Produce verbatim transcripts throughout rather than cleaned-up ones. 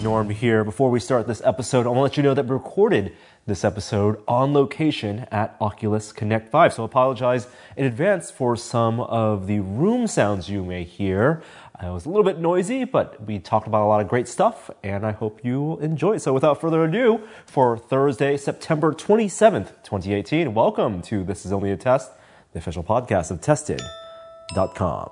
Norm here. Before we start this episode, I want to let you know that we recorded this episode on location at Oculus Connect five. So I apologize in advance for some of the room sounds you may hear. It was a little bit noisy, but we talked about a lot of great stuff, and I hope you enjoy it. So without further ado, for Thursday, September twenty-seventh, twenty eighteen, welcome to This Is Only a Test, the official podcast of Tested dot com.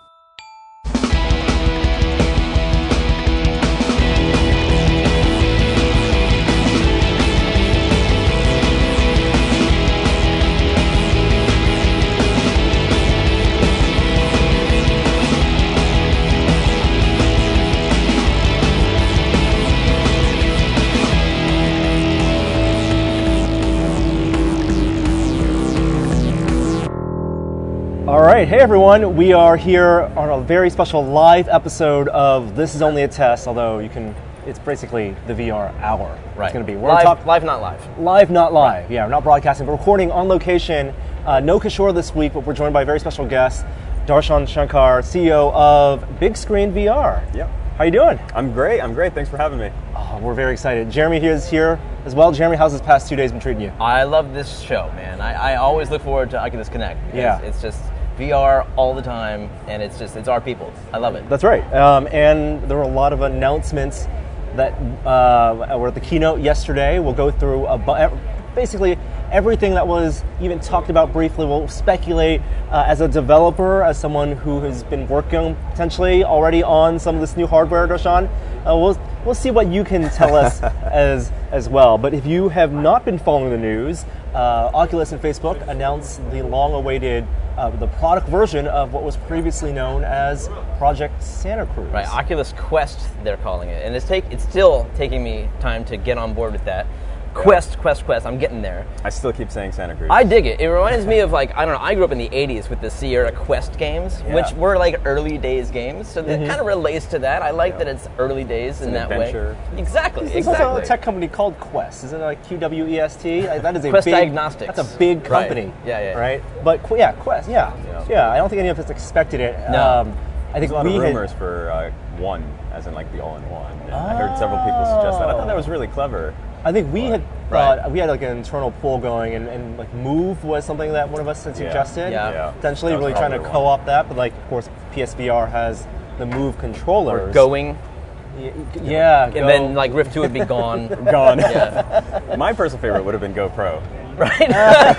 All right, hey everyone, we are here on a very special live episode of This Is Only a Test, although you can, it's basically the V R hour. Right. It's going to be. We're live, talk, live, not live. Live, not live. Right. Yeah, we're not broadcasting, but recording on location. Uh, no Kishore this week, but we're joined by a very special guest, Darshan Shankar, C E O of Big Screen V R. Yep. How you doing? I'm great, I'm great. Thanks for having me. Oh, we're very excited. Jeremy is here as well. Jeremy, how's this past two days been treating you? I love this show, man. I, I always look forward to Oculus Connect. Yeah. It's, it's just V R all the time, and it's just, it's our people. I love it. That's right. Um, and there were a lot of announcements that uh, were at the keynote yesterday. We'll go through a bu- basically everything that was even talked about briefly. We'll speculate uh, as a developer, as someone who has been working potentially already on some of this new hardware, Darshan. Uh, we'll we'll see what you can tell us as as well. But if you have not been following the news, uh, Oculus and Facebook announced the long-awaited uh, the product version of what was previously known as Project Santa Cruz. Right, Oculus Quest, they're calling it, and it's take it's still taking me time to get on board with that. Quest, Quest, Quest, I'm getting there. I still keep saying Santa Cruz. I dig it. It reminds me of, like, I don't know, I grew up in the eighties with the Sierra Quest games, Yeah. which were like early days games, so that Mm-hmm. kind of relates to that. I like Yeah. that it's early days in an that adventure. way. Exactly, There's exactly. also a tech company called Quest. Isn't it like Q W E S T? Like, that is a Quest big, Diagnostics. That's a big Right. company. Yeah, yeah. Right? But Qu- yeah, Quest, yeah. Yeah. Yeah, I don't think any of us expected it. No. Um, I think There's a lot we of had- rumors for uh, one, as in like the all-in-one. And I heard several people suggest that. I thought that was really clever. I think we had Right. thought, we had like an internal poll going, and, and like Move was something that one of us had Yeah. suggested. Yeah. Yeah. Potentially That was really trying to probably one. co-opt that, but like, of course, P S V R has the Move controllers. Or going, Y- Yeah, and then like Rift two would be gone. Gone. Yeah. My personal favorite would have been GoPro. Right?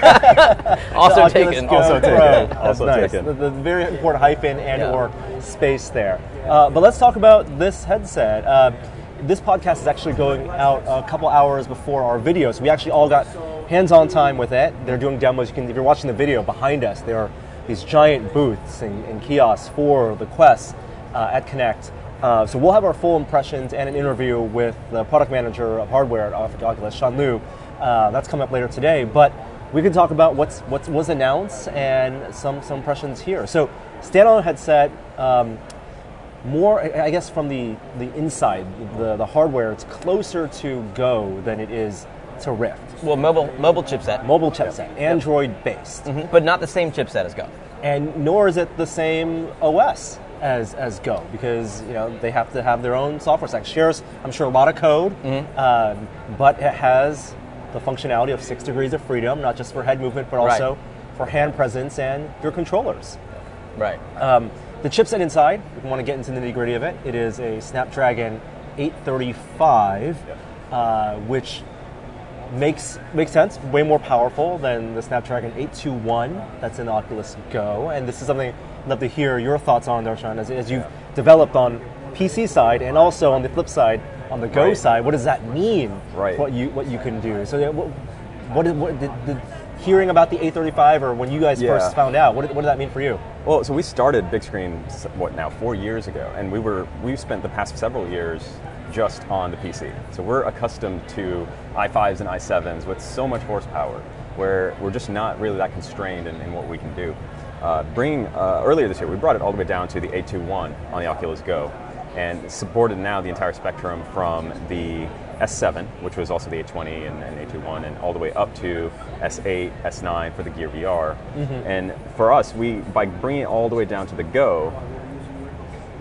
also Oculus taken. Go Also Pro. taken. That's Also nice. taken. The, the very important hyphen and Yeah. or space there. Uh, but let's talk about this headset. Uh, this podcast is actually going out a couple hours before our video, so we actually all got hands-on time with it. They're doing demos. You can, if you're watching the video behind us, there are these giant booths and, and kiosks for the Quest uh, at Connect. Uh, so we'll have our full impressions and an interview with the product manager of hardware at Oculus, Sean Liu. Uh, that's coming up later today. But we can talk about what's what was announced and some some impressions here. So standalone headset, um, more I I guess from the the inside, the the hardware, it's closer to Go than it is to Rift. Well, mobile mobile chipset, Mobile chipset, Android based, but not the same chipset as Go. and nor is it the same O S as as Go, because you know they have to have their own software stack. Shares, I'm sure, a lot of code, um, but it has the functionality of six degrees of freedom, not just for head movement, but also Right. for hand presence and your controllers. Right. Um, the chipset inside, if you want to get into the nitty gritty of it, it is a Snapdragon eight thirty-five, uh, which makes makes sense, way more powerful than the Snapdragon eight twenty-one that's in Oculus Go. And this is something I'd love to hear your thoughts on, Darshan, as, as you've developed on P C side and also on the flip side, on the Go Right. side. What does that mean? Right. What you what you can do? So, yeah, what, what, did, what did, did hearing about the eight thirty-five, or when you guys Yeah. first found out, what did, what did that mean for you? Well, so we started Big Screen, what now, four years ago, and we were we've spent the past several years just on the P C. So we're accustomed to i fives and i sevens with so much horsepower, where we're just not really that constrained in, in what we can do. Uh, bringing uh, earlier this year, we brought it all the way down to the eight twenty-one on the Oculus Go, and supported now the entire spectrum from the S seven, which was also the eight twenty and, and eight twenty-one, and all the way up to S eight, S nine for the Gear V R. Mm-hmm. And for us, we by bringing it all the way down to the Go,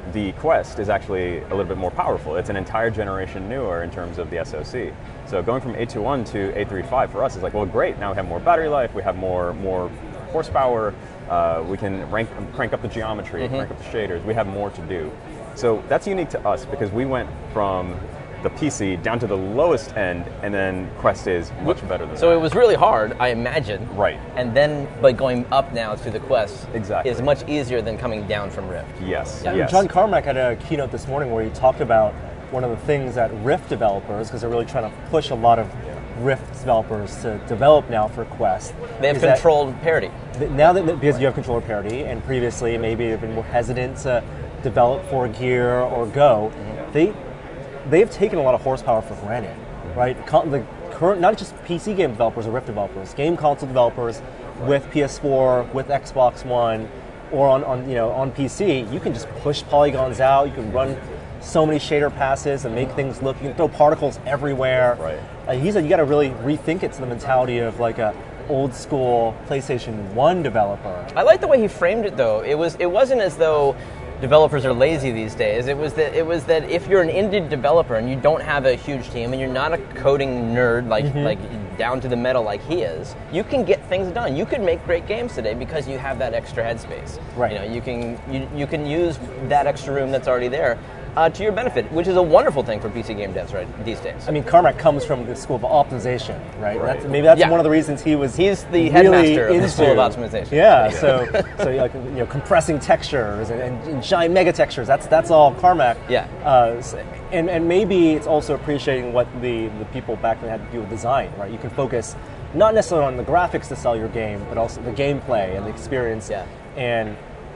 the Quest is actually a little bit more powerful. It's an entire generation newer in terms of the S O C. So going from eight twenty-one to eight thirty-five for us is like, well, great. Now we have more battery life. We have more more horsepower. Uh, we can rank, crank up the geometry, mm-hmm. crank up the shaders. We have more to do. So that's unique to us because we went from the P C down to the lowest end, and then Quest is much better than so that. it was really hard, I imagine. Right. And then, but going up now to the Quest exactly. is much easier than coming down from Rift. Yes. Yeah. yes. John Carmack had a keynote this morning where he talked about one of the things that Rift developers, because they're really trying to push a lot of yeah. Rift developers to develop now for Quest. They have controlled parity. Th- now that because you have controller parity, and previously maybe they've been more hesitant to develop for Gear or Go, mm-hmm. they they've taken a lot of horsepower for granted, right? Con- the current, not just P C game developers or Rift developers, game console developers with P S four, with Xbox One, or on, on you know on P C, you can just push polygons out. You can run so many shader passes and make things look. You can throw particles everywhere. Right. Uh, he said you got to really rethink it to the mentality of like a old school PlayStation one developer. I like the way he framed it, though. It was it wasn't as though developers are lazy these days. It was that it was that if you're an indie developer and you don't have a huge team and you're not a coding nerd like mm-hmm. like down to the metal like he is, you can get things done. You could make great games today because you have that extra headspace. Right. You know, you can you, you can use that extra room that's already there uh, to your benefit, which is a wonderful thing for P C game devs right these days. I mean, Carmack comes from the school of optimization, right? right. That's, maybe that's yeah. one of the reasons he was. He's the really headmaster of into, the school of optimization. Yeah, yeah. so so like you know, compressing textures and, and, and giant mega textures. That's that's all Carmack. Yeah. Uh, and and maybe it's also appreciating what the the people back then had to do with design, right? You can focus not necessarily on the graphics to sell your game, but also the gameplay and the experience. Yeah. And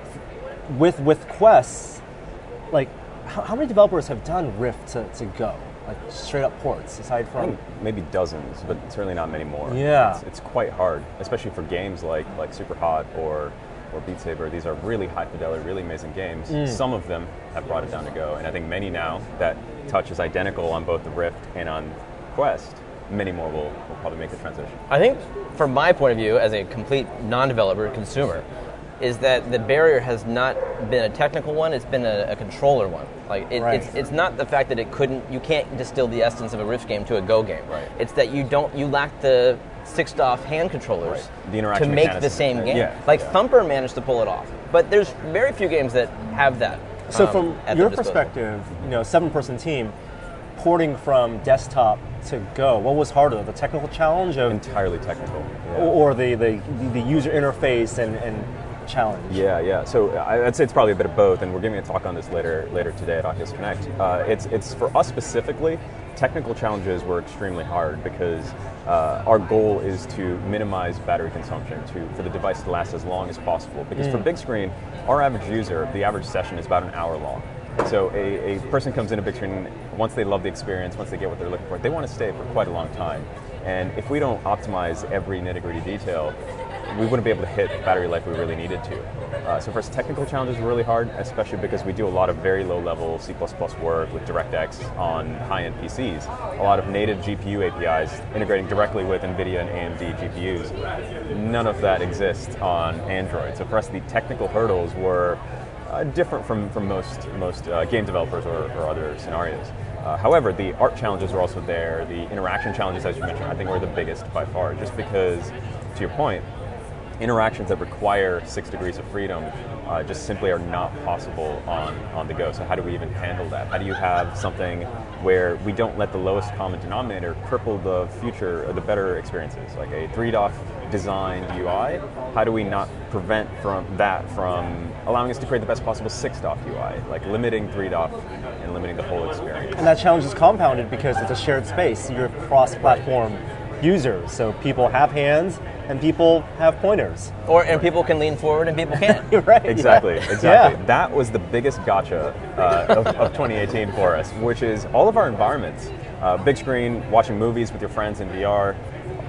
with with Quests, like. How, how many developers have done Rift to, to Go? Like straight up ports, aside from... I think maybe dozens, but certainly not many more. Yeah. It's, it's quite hard, especially for games like like Superhot or, or Beat Saber. These are really high fidelity, really amazing games. Mm. Some of them have brought it down to Go, and I think many now that touch is identical on both the Rift and on Quest, many more will, will probably make the transition. I think from my point of view as a complete non-developer consumer, is that the barrier has not been a technical one, it's been a, a controller one. Like it, right. it's it's not the fact that it couldn't, you can't distill the essence of a Rift game to a Go game. Right. It's that you don't, you lack the sixed off hand controllers right. the interaction to make mechanism. the same game. Yeah. Like yeah. Thumper managed to pull it off, but there's very few games that have that. So um, from at your their disposal. perspective, you know, seven-person team, porting from desktop to Go, what was harder, the technical challenge of entirely technical, yeah. or the, the the user interface and, and challenge? Yeah, yeah. So I'd say it's probably a bit of both, and we're giving a talk on this later later today at Oculus Connect. Uh, it's it's for us specifically, technical challenges were extremely hard because uh, our goal is to minimize battery consumption to for the device to last as long as possible. Because mm. for big screen, our average user, the average session is about an hour long. So a, a person comes in a big screen, once they love the experience, once they get what they're looking for, they want to stay for quite a long time. And if we don't optimize every nitty-gritty detail, we wouldn't be able to hit battery life we really needed to. Uh, so for us, technical challenges were really hard, especially because we do a lot of very low-level C plus plus work with DirectX on high-end P Cs. A lot of native G P U A P Is integrating directly with NVIDIA and A M D G P Us. None of that exists on Android. So for us, the technical hurdles were uh, different from, from most, most uh, game developers or, or other scenarios. Uh, however, the art challenges were also there. The interaction challenges, as you mentioned, I think were the biggest by far, just because, to your point, interactions that require six degrees of freedom uh, just simply are not possible on, on the go. So how do we even handle that? How do you have something where we don't let the lowest common denominator cripple the future or the better experiences, like a three D O F designed U I? How do we not prevent from that from allowing us to create the best possible six D O F U I, like limiting three D O F and limiting the whole experience? And that challenge is compounded because it's a shared space. You're cross-platform users, so people have hands and people have pointers. Or and people can lean forward and people can't. You're right. Exactly, yeah. exactly. Yeah. That was the biggest gotcha uh, of, of twenty eighteen for us, which is all of our environments. Uh, big screen, watching movies with your friends in V R,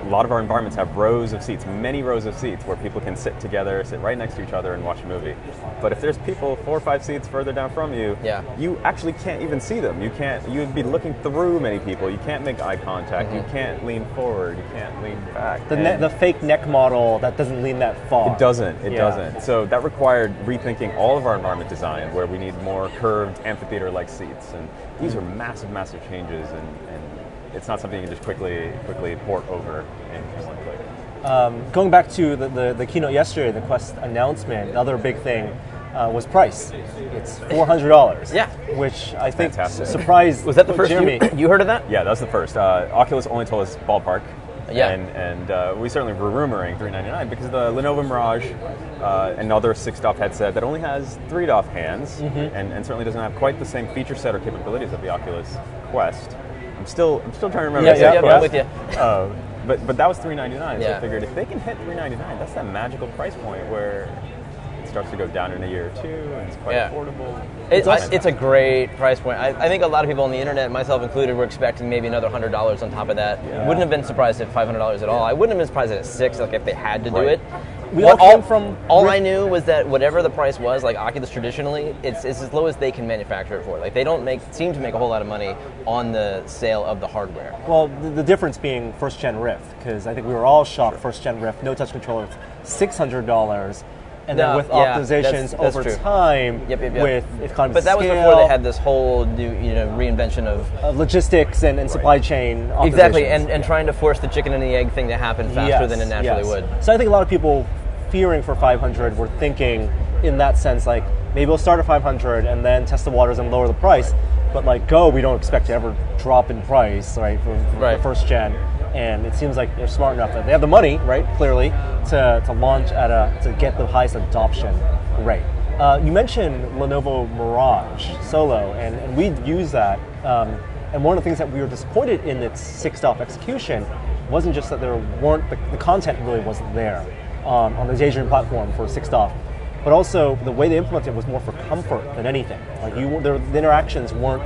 a lot of our environments have rows of seats, many rows of seats, where people can sit together, sit right next to each other and watch a movie. But if there's people four or five seats further down from you, yeah. you actually can't even see them. You can't, you'd be looking through many people. You can't make eye contact. Mm-hmm. You can't lean forward. You can't lean back. The, ne- the fake neck model that doesn't lean that far. It doesn't. It yeah. doesn't. So that required rethinking all of our environment design, where we need more curved amphitheater-like seats. And these mm-hmm. are massive, massive changes, and, and it's not something you can just quickly, quickly port over in one click. Um, going back to the, the, the keynote yesterday, the Quest announcement, the other big thing uh, was price. It's four hundred dollars. Yeah. Which I think Fantastic. surprised Was that the first Jeremy. You, you heard of that? Yeah, that was the first. Uh, Oculus only told us ballpark. Yeah. And, and uh, we certainly were rumoring three ninety-nine because the Lenovo Mirage, uh, another six D O F headset that only has three D O F hands mm-hmm. and, and certainly doesn't have quite the same feature set or capabilities of the Oculus Quest. I'm still I'm still trying to remember. Yeah, yeah, yeah, I'm with you. Uh, but but that was three ninety-nine. Yeah. So I figured if they can hit three ninety-nine, that's that magical price point where it starts to go down in a year or two, and it's quite yeah. affordable. It's, I, it's a great price point. I, I think a lot of people on the internet, myself included, were expecting maybe another one hundred dollars on top of that. Yeah. Wouldn't have been surprised at five hundred dollars at all. I wouldn't have been surprised at six, like if they had to do Right. it. We Well, all all, came from all Rift- I knew was that whatever the price was, like Oculus traditionally, it's, it's as low as they can manufacture it for. Like they don't make seem to make a whole lot of money on the sale of the hardware. Well, the, the difference being first gen Rift, because I think we were all shocked. First gen Rift, no touch controllers, six hundred dollars, and then No, with yeah, optimizations that's- that's over true. time, Yep, yep, yep. with economies But that of was scale, before they had this whole new, you know, reinvention of uh, logistics and, and supply chain optimizations. exactly, and, and trying to force the chicken and the egg thing to happen faster Yes, than it naturally yes. would. So I think a lot of people fearing for five hundred were thinking in that sense, like maybe we'll start at five hundred and then test the waters and lower the price. But like Go, we don't expect to ever drop in price, right, for, for Right. the first gen. And it seems like they're smart enough that they have the money, right, clearly, to, to launch at a to get the highest adoption rate. Uh, you mentioned Lenovo Mirage Solo, and, and we use that. Um, and one of the things that we were disappointed in its six D O F execution wasn't just that there weren't the, the content really wasn't there um, on the Daydream platform for six D O F, but also the way they implemented it was more for comfort than anything. Like you, the, the interactions weren't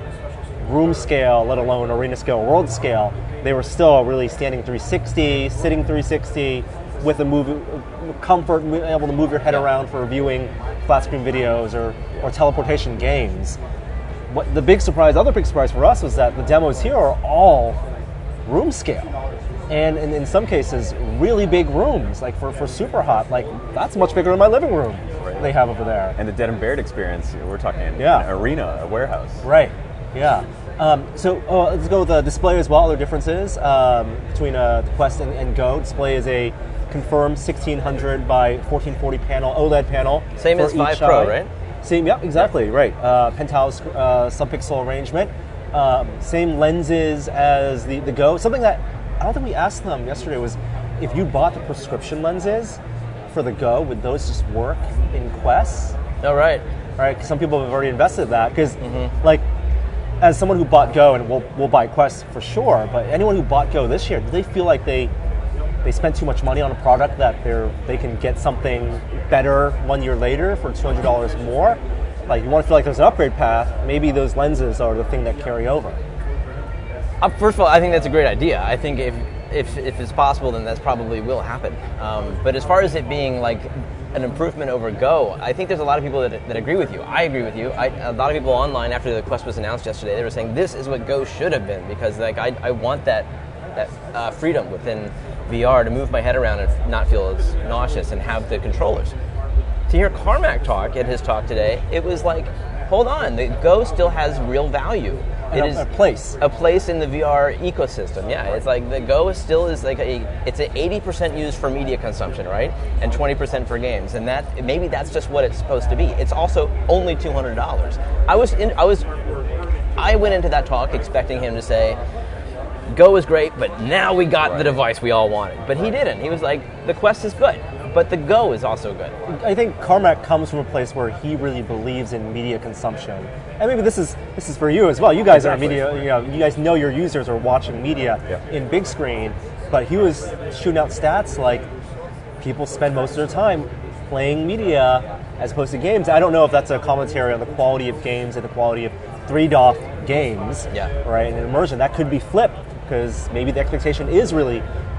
room scale, let alone arena scale, world scale. They were still really standing three sixty, sitting three sixty, with a move, comfort, able to move your head around for viewing flat screen videos or, or teleportation games. What the big surprise, other big surprise for us was that the demos here are all room scale. And in, in some cases, really big rooms, like for, for Super Hot, like that's much bigger than my living room Right. they have over there. And the Dead and Buried experience, we're talking Yeah. an arena, a warehouse. Right, yeah. Um, so uh, let's go with the display as well, other differences um, between uh, the Quest and, and Go. Display is a confirmed sixteen hundred by fourteen forty panel, OLED panel. Same for as five each Pro, eye. right? Same, yep, exactly, right. Uh, penthouse uh, subpixel arrangement. Um, same lenses as the, the Go. Something that I don't think we asked them yesterday was if you bought the prescription lenses for the Go, would those just work in Quest? Oh, right. Right, 'cause some people have already invested in that. Because, Mm-hmm. like, as someone who bought Go, and we'll, we'll buy Quest for sure, but anyone who bought Go this year, do they feel like they they spent too much money on a product that they're they can get something better one year later for two hundred dollars more? Like, you want to feel like there's an upgrade path, maybe those lenses are the thing that carry over. Uh, first of all, I think that's a great idea. I think if if, if it's possible, then that's probably will happen. Um, but as far as it being like an improvement over Go, I think there's a lot of people that, that agree with you. I agree with you. I, a lot of people online after the Quest was announced yesterday, they were saying this is what Go should have been, because like I, I want that that uh, freedom within V R to move my head around and not feel as nauseous and have the controllers. To hear Carmack talk at his talk today, it was like, hold on, the Go still has real value. It a, is a place. a place in the V R ecosystem. Yeah, it's like the Go is still is like a it's an eighty percent used for media consumption, right, and twenty percent for games, and that maybe that's just what it's supposed to be. It's also only two hundred dollars. I was in, I was I went into that talk expecting him to say, Go is great, but now we got the device we all wanted. But he didn't. He was like, the Quest is good, but the Go is also good. I think Carmack comes from a place where he really believes in media consumption, and maybe this is this is for you as well. You guys Exactly. are media, you know, you guys know your users are watching media Yeah. in big screen, but he was shooting out stats like people spend most of their time playing media as opposed to games. I don't know if that's a commentary on the quality of games and the quality of three D O F games, Yeah. right? And immersion that could be flipped because maybe the expectation is really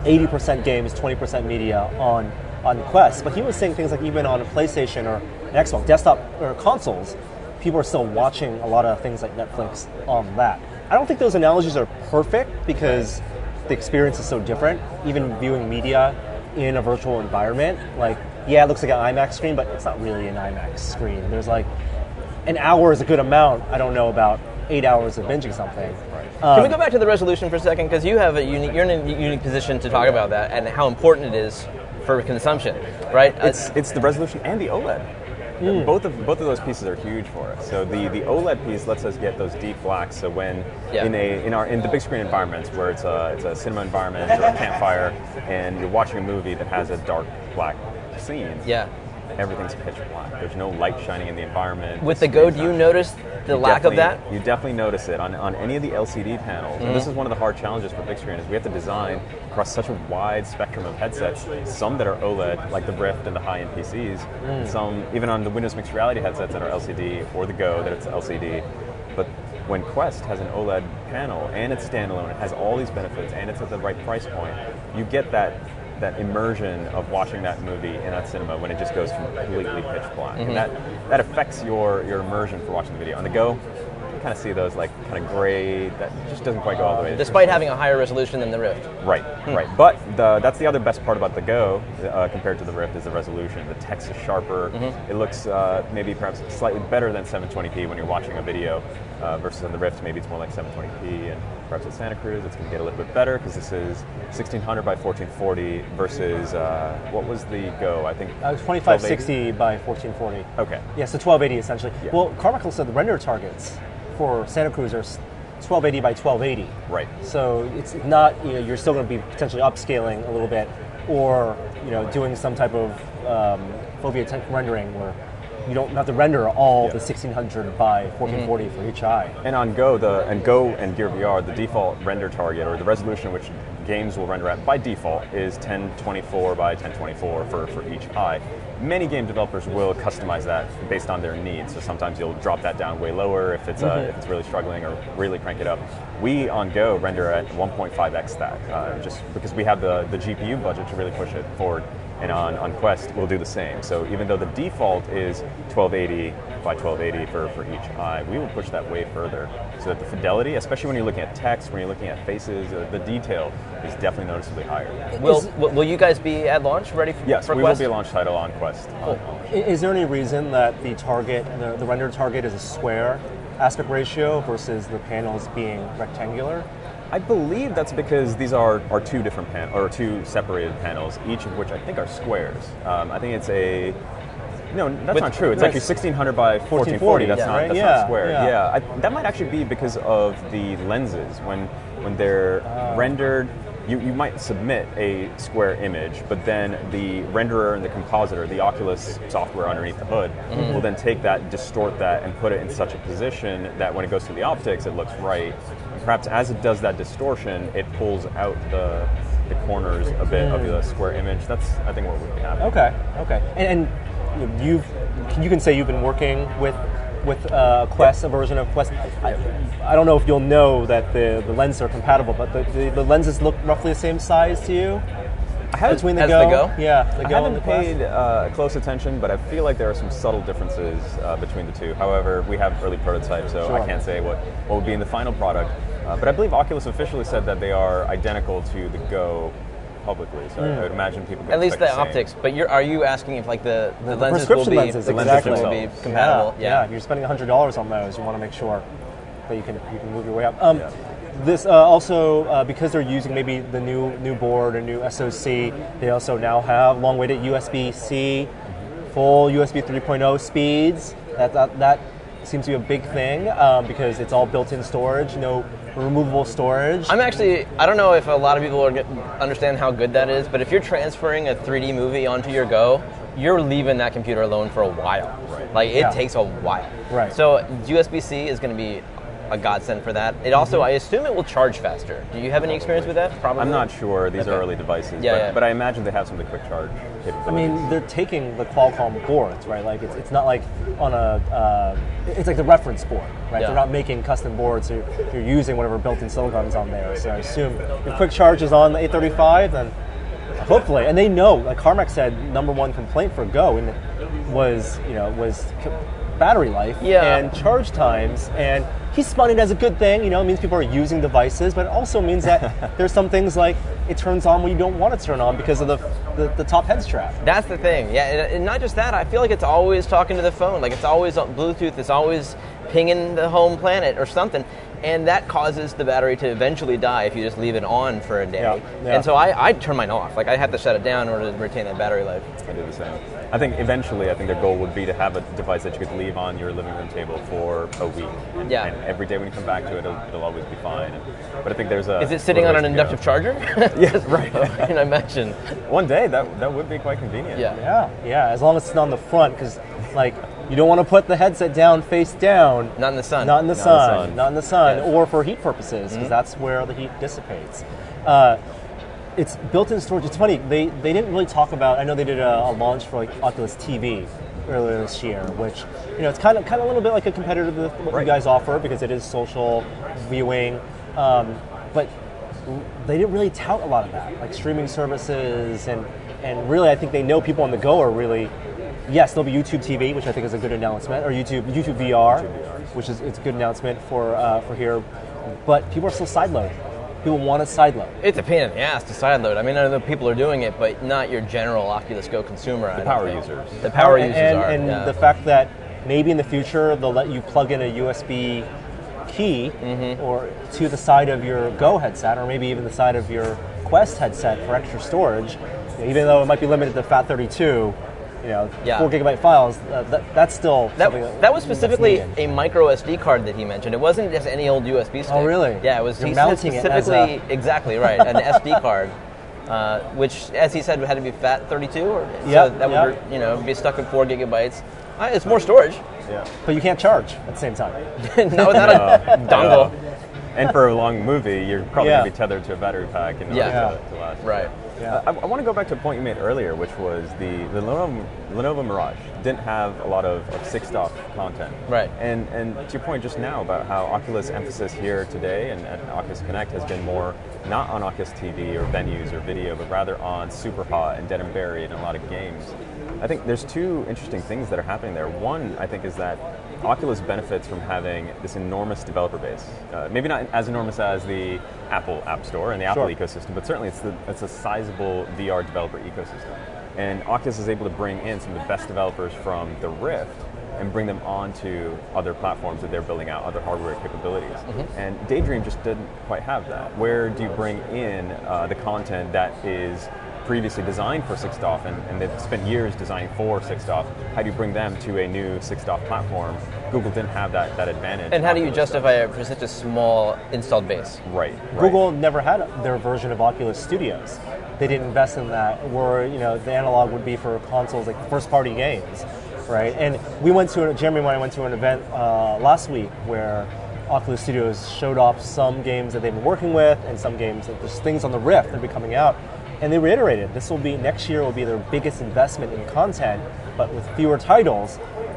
eighty percent games, twenty percent media on on Quest. But he was saying things like even on a PlayStation or an Xbox, desktop or consoles, people are still watching a lot of things like Netflix on that. I don't think those analogies are perfect because the experience is so different. Even viewing media in a virtual environment, like, yeah, it looks like an IMAX screen, but it's not really an IMAX screen. There's like, an hour is a good amount. I don't know about eight hours of binging something. Right. Um, Can we go back to the resolution for a second? Because you have a unique, you're in a unique position to talk about that and how important it is for consumption, right? It's it's the resolution and the OLED. Mm. Both of both of those pieces are huge for us. So the, the OLED piece lets us get those deep blacks. So when yeah. in a in our in the big screen environments where it's a it's a cinema environment or a campfire, and you're watching a movie that has a dark black scene. Yeah. Everything's pitch black. There's no light shining in the environment. With the Go, do you notice the lack of that? You definitely notice it on, on any of the L C D panels. Mm-hmm. And this is one of the hard challenges for big screen is we have to design across such a wide spectrum of headsets, some that are OLED, like the Rift and the high-end P Cs, mm. some even on the Windows Mixed Reality headsets that are L C D, or the Go that it's L C D. But when Quest has an OLED panel and it's standalone, it has all these benefits and it's at the right price point, you get that that immersion of watching that movie in that cinema when it just goes completely pitch black. Mm-hmm. And that, that affects your, your immersion for watching the video. On the Go, you kind of see those like kind of gray, that just doesn't quite go all the way. Despite having a higher resolution than the Rift. Right, hmm. right. But the, that's the other best part about the Go uh, compared to the Rift is the resolution. The text is sharper. Mm-hmm. It looks uh, maybe perhaps slightly better than seven twenty p when you're watching a video uh, versus on the Rift, maybe it's more like seven twenty p. And perhaps with Santa Cruz, it's going to get a little bit better because this is sixteen hundred by fourteen forty versus, uh, what was the Go? I think uh, twenty-five sixty by fourteen forty. Okay. Yeah, so twelve eighty essentially. Yeah. Well, Carmichael said the render targets for Santa Cruz are twelve eighty by twelve eighty. Right. So it's not, you know, you're still going to be potentially upscaling a little bit or, you know, doing some type of um, Fovea ten rendering where you don't have to render all yeah. the sixteen hundred by fourteen forty mm-hmm. for each eye. And on Go, the and Go and Gear V R, the default render target or the resolution which games will render at by default is ten twenty-four by ten twenty-four for, for each eye. Many game developers will customize that based on their needs. So sometimes you'll drop that down way lower if it's mm-hmm. uh, if it's really struggling, or really crank it up. We on Go render at one point five x that, uh, just because we have the, the G P U budget to really push it forward. And on, on Quest, we'll do the same. So even though the default is twelve eighty by twelve eighty for, for each eye, we will push that way further so that the fidelity, especially when you're looking at text, when you're looking at faces, uh, the detail is definitely noticeably higher. Will is, will you guys be at launch ready for, yes, for we Quest? Will be a launch title on Quest. Cool. On, on is there any reason that the target, the, the render target is a square aspect ratio versus the panels being rectangular? I believe that's because these are, are two different pan or two separated panels, each of which I think are squares. Um, I think it's a no, that's With, not true. It's actually sixteen hundred by fourteen forty. That's yeah, not right? that's yeah, not square. Yeah, yeah I, that might actually be because of the lenses when when they're uh. rendered. You, you might submit a square image, but then the renderer and the compositor, the Oculus software underneath the hood, mm-hmm. will then take that, distort that, and put it in such a position that when it goes to the optics, it looks right. And perhaps as it does that distortion, it pulls out the the corners a bit mm. of the square image. That's, I think, what would be happening. Okay, okay. And, and you've you can say you've been working with with uh, Quest, a version of Quest. I, I don't know if you'll know that the, the lenses are compatible, but the, the, the lenses look roughly the same size to you? I haven't, Between the as Go? the Go? Yeah, the I Go haven't and the paid uh, close attention, but I feel like there are some subtle differences uh, between the two. However, we have early prototypes, so sure. I can't say what, what would be in the final product. Uh, but I believe Oculus officially said that they are identical to the Go publicly, so mm. I would imagine people could at least the, the optics. But you're, are you asking if like the, the, the lenses will be lenses, the exactly. will be compatible? Yeah, yeah. yeah. You're spending a hundred dollars on those. You want to make sure that you can you can move your way up. Um, yeah. This uh, also uh, because they're using maybe the new new board or new S O C. They also now have long-awaited U S B C, full U S B three point oh speeds. That that, that seems to be a big thing um, because it's all built-in storage. No removable storage. I'm actually, I don't know if a lot of people are, understand how good that is, but if you're transferring a three D movie onto your Go, you're leaving that computer alone for a while. Right. Like, it yeah. takes a while. Right. So U S B C is going to be a godsend for that. It also, mm-hmm. I assume it will charge faster. Do you have any experience with that? Probably. I'm not sure. These okay. are early devices, yeah, but, yeah. but I imagine they have some of the quick charge capabilities. I mean, they're taking the Qualcomm boards, right? Like it's, it's not like on a, uh, it's like the reference board, right? Yeah. They're not making custom boards. So you're, you're using whatever built-in silicon's on there. So I assume if quick charge is on the eight thirty-five, then hopefully, and they know. Like Carmack said, number one complaint for Go and was, you know, was battery life yeah. and charge times, and he spun it as a good thing. You know, it means people are using devices, but it also means that there's some things like it turns on when you don't want it to turn on because of the the, the top head strap. That's the thing, yeah, and, and not just that. I feel like it's always talking to the phone, like it's always on Bluetooth. It's always pinging the home planet or something. And that causes the battery to eventually die if you just leave it on for a day. Yeah, yeah. And so I, I turn mine off. Like I have to shut it down in order to retain that battery life. I do the same. I think eventually, I think their goal would be to have a device that you could leave on your living room table for a week. And, yeah. and every day when you come back to it, it'll, it'll always be fine. And, but I think there's a... Is it sitting on an inductive go. charger? Yes, right. I can imagine. One day, that that would be quite convenient. Yeah, yeah, yeah. As long as it's not on the front, because like... You don't want to put the headset down face down. Not in the sun. Not in the, not sun, in the sun. Not in the sun. Yeah. Or for heat purposes, because mm-hmm. that's where the heat dissipates. Uh, it's built-in storage. It's funny, they, they didn't really talk about, I know they did a, a launch for like Oculus T V earlier this year, which, you know, it's kind of kind of a little bit like a competitor to what right. you guys offer because it is social viewing. Um, but they didn't really tout a lot of that, like streaming services, and, and really I think they know people on the go are really... Yes, there'll be YouTube T V, which I think is a good announcement, or YouTube YouTube V R, YouTube V R. Which is it's a good announcement for uh, for here. But people are still sideloading. People want to sideload. It's a pain in the ass to sideload. I mean, I know people are doing it, but not your general Oculus Go consumer. The power users. The power and, users and, are. And yeah. the fact that maybe in the future they'll let you plug in a U S B key mm-hmm. or to the side of your Go headset, or maybe even the side of your Quest headset for extra storage. You know, even though it might be limited to FAT thirty-two. You know, yeah. four gigabyte files. Uh, that, that's still that. That was specifically a micro S D card that he mentioned. It wasn't just any old U S B stick. Oh, really? Yeah, it was. You're he mounting said it as specifically a... exactly right, an S D card, uh, which, as he said, had to be FAT thirty-two, or yep, so that yep. would you know be stuck at four gigabytes. Uh, it's more storage. Yeah, but you can't charge at the same time. Not without a dongle. Uh, and for a long movie, you're probably yeah. going to be tethered to a battery pack in order yeah. to, to last. Right. Yeah. Uh, I, I want to go back to a point you made earlier, which was the, the Lenovo, Lenovo Mirage didn't have a lot of, of six DoF content. Right. And and to your point just now about how Oculus emphasis here today and at Oculus Connect has been more not on Oculus T V or venues or video, but rather on Superhot and Dead and Buried and a lot of games. I think there's two interesting things that are happening there. One, I think, is that Oculus benefits from having this enormous developer base. Uh, maybe not as enormous as the Apple App Store and the Apple sure. ecosystem, but certainly it's, the, it's a sizable V R developer ecosystem. And Oculus is able to bring in some of the best developers from the Rift and bring them onto other platforms that they're building out, other hardware capabilities. Mm-hmm. And Daydream just didn't quite have that. Where do you bring in uh, the content that is previously designed for six DoF, and, and they've spent years designing for six DoF? How do you bring them to a new six DoF platform? Google didn't have that, that advantage. And how do you justify it for such a small installed base? Right, right. Google never had their version of Oculus Studios. They didn't invest in that, where you know the analog would be for consoles like first-party games, right? And we went to, Jeremy and I went to an event uh, last week where Oculus Studios showed off some games that they've been working with and some games that there's things on the Rift that will be coming out. And they reiterated this will be next year will be their biggest investment in content, but with fewer titles.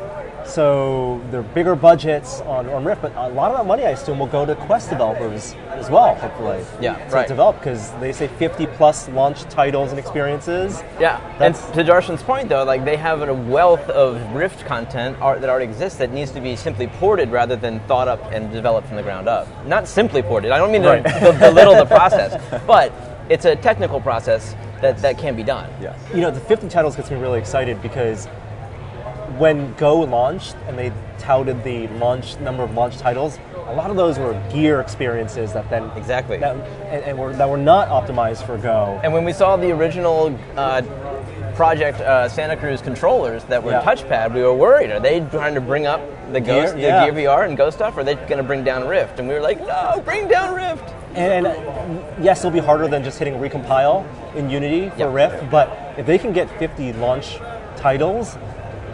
So they're bigger budgets on, on Rift, but a lot of that money I assume will go to Quest developers as well, hopefully. Yeah, to right. develop, because they say fifty plus launch titles and experiences. Yeah, That's, and to Darshan's point though, like they have a wealth of Rift content art that already exists that needs to be simply ported rather than thought up and developed from the ground up. Not simply ported. I don't mean to right. belittle the process, but it's a technical process that, that can be done. Yes. You know, the fifty titles gets me really excited because when Go launched and they touted the launch number of launch titles, a lot of those were gear experiences that then exactly that, and, and were that were not optimized for Go. And when we saw the original uh, Project uh, Santa Cruz controllers that were yeah. touchpad, we were worried: are they trying to bring up the Go, Gear, the yeah. Gear V R and Go stuff, or are they going to bring down Rift? And we were like, no, bring down Rift. And, and yes, it'll be harder than just hitting recompile in Unity for yep. Rift, but if they can get fifty launch titles,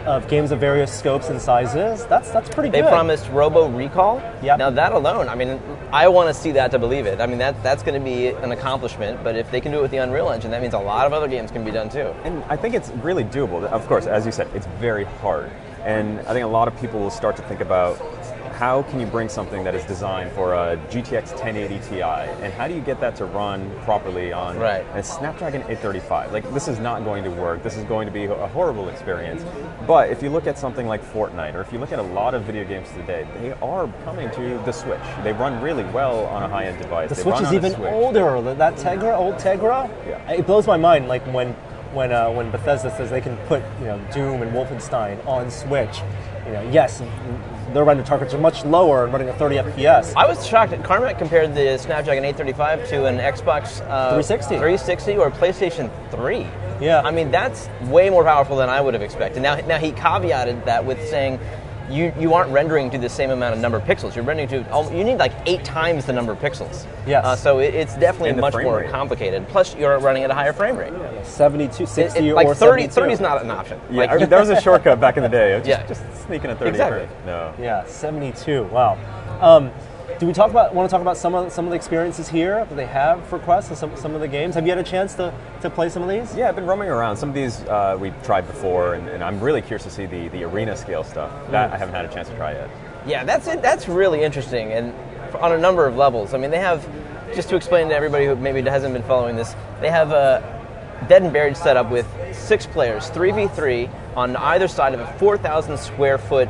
of games of various scopes and sizes. That's that's pretty They good. promised Robo Recall. Yep. Now that alone, I mean, I want to see that to believe it. I mean, that that's going to be an accomplishment. But if they can do it with the Unreal Engine, that means a lot of other games can be done too. And I think it's really doable. Of course, as you said, it's very hard. And I think a lot of people will start to think about how can you bring something that is designed for a G T X ten eighty Ti, and how do you get that to run properly on right. a Snapdragon eight thirty-five? Like, this is not going to work. This is going to be a horrible experience. But if you look at something like Fortnite, or if you look at a lot of video games today, they are coming to the Switch. They run really well on a high-end device. The they Switch run is on even a Switch. older. That Tegra, old Tegra, Yeah. it blows my mind. Like when when uh, when Bethesda says they can put you know Doom and Wolfenstein on Switch. You know, yes, their render targets are much lower and running at thirty F P S. I was shocked that Carmack compared the Snapdragon eight thirty-five to an Xbox uh, three sixty. three sixty or PlayStation three. Yeah. I mean, that's way more powerful than I would have expected. Now, now he caveated that with saying you, you aren't rendering to the same amount of number of pixels. You're rendering to, oh, you need like eight times the number of pixels. Yes. Uh, so it, it's definitely And the much frame more rate. complicated. Plus, you're running at a higher frame rate. seventy-two, sixty, It- it- like or thirty, seventy-two. thirty is not an option. Yeah, Like, I mean, that was a shortcut back in the day. Just, Yeah. just sneaking a thirty. Exactly. for- No. Yeah, seventy-two. Wow. Um, do we talk about want to talk about some of some of the experiences here that they have for Quest and some some of the games? Have you had a chance to, to play some of these? Yeah, I've been roaming around. Some of these uh, we've tried before, and, and I'm really curious to see the, the arena scale stuff. That I haven't had a chance to try yet. Yeah, that's it. That's really interesting, and on a number of levels. I mean, they have, just to explain to everybody who maybe hasn't been following this, they have a Dead and Buried set up with six players, three v three, on either side of a four thousand square foot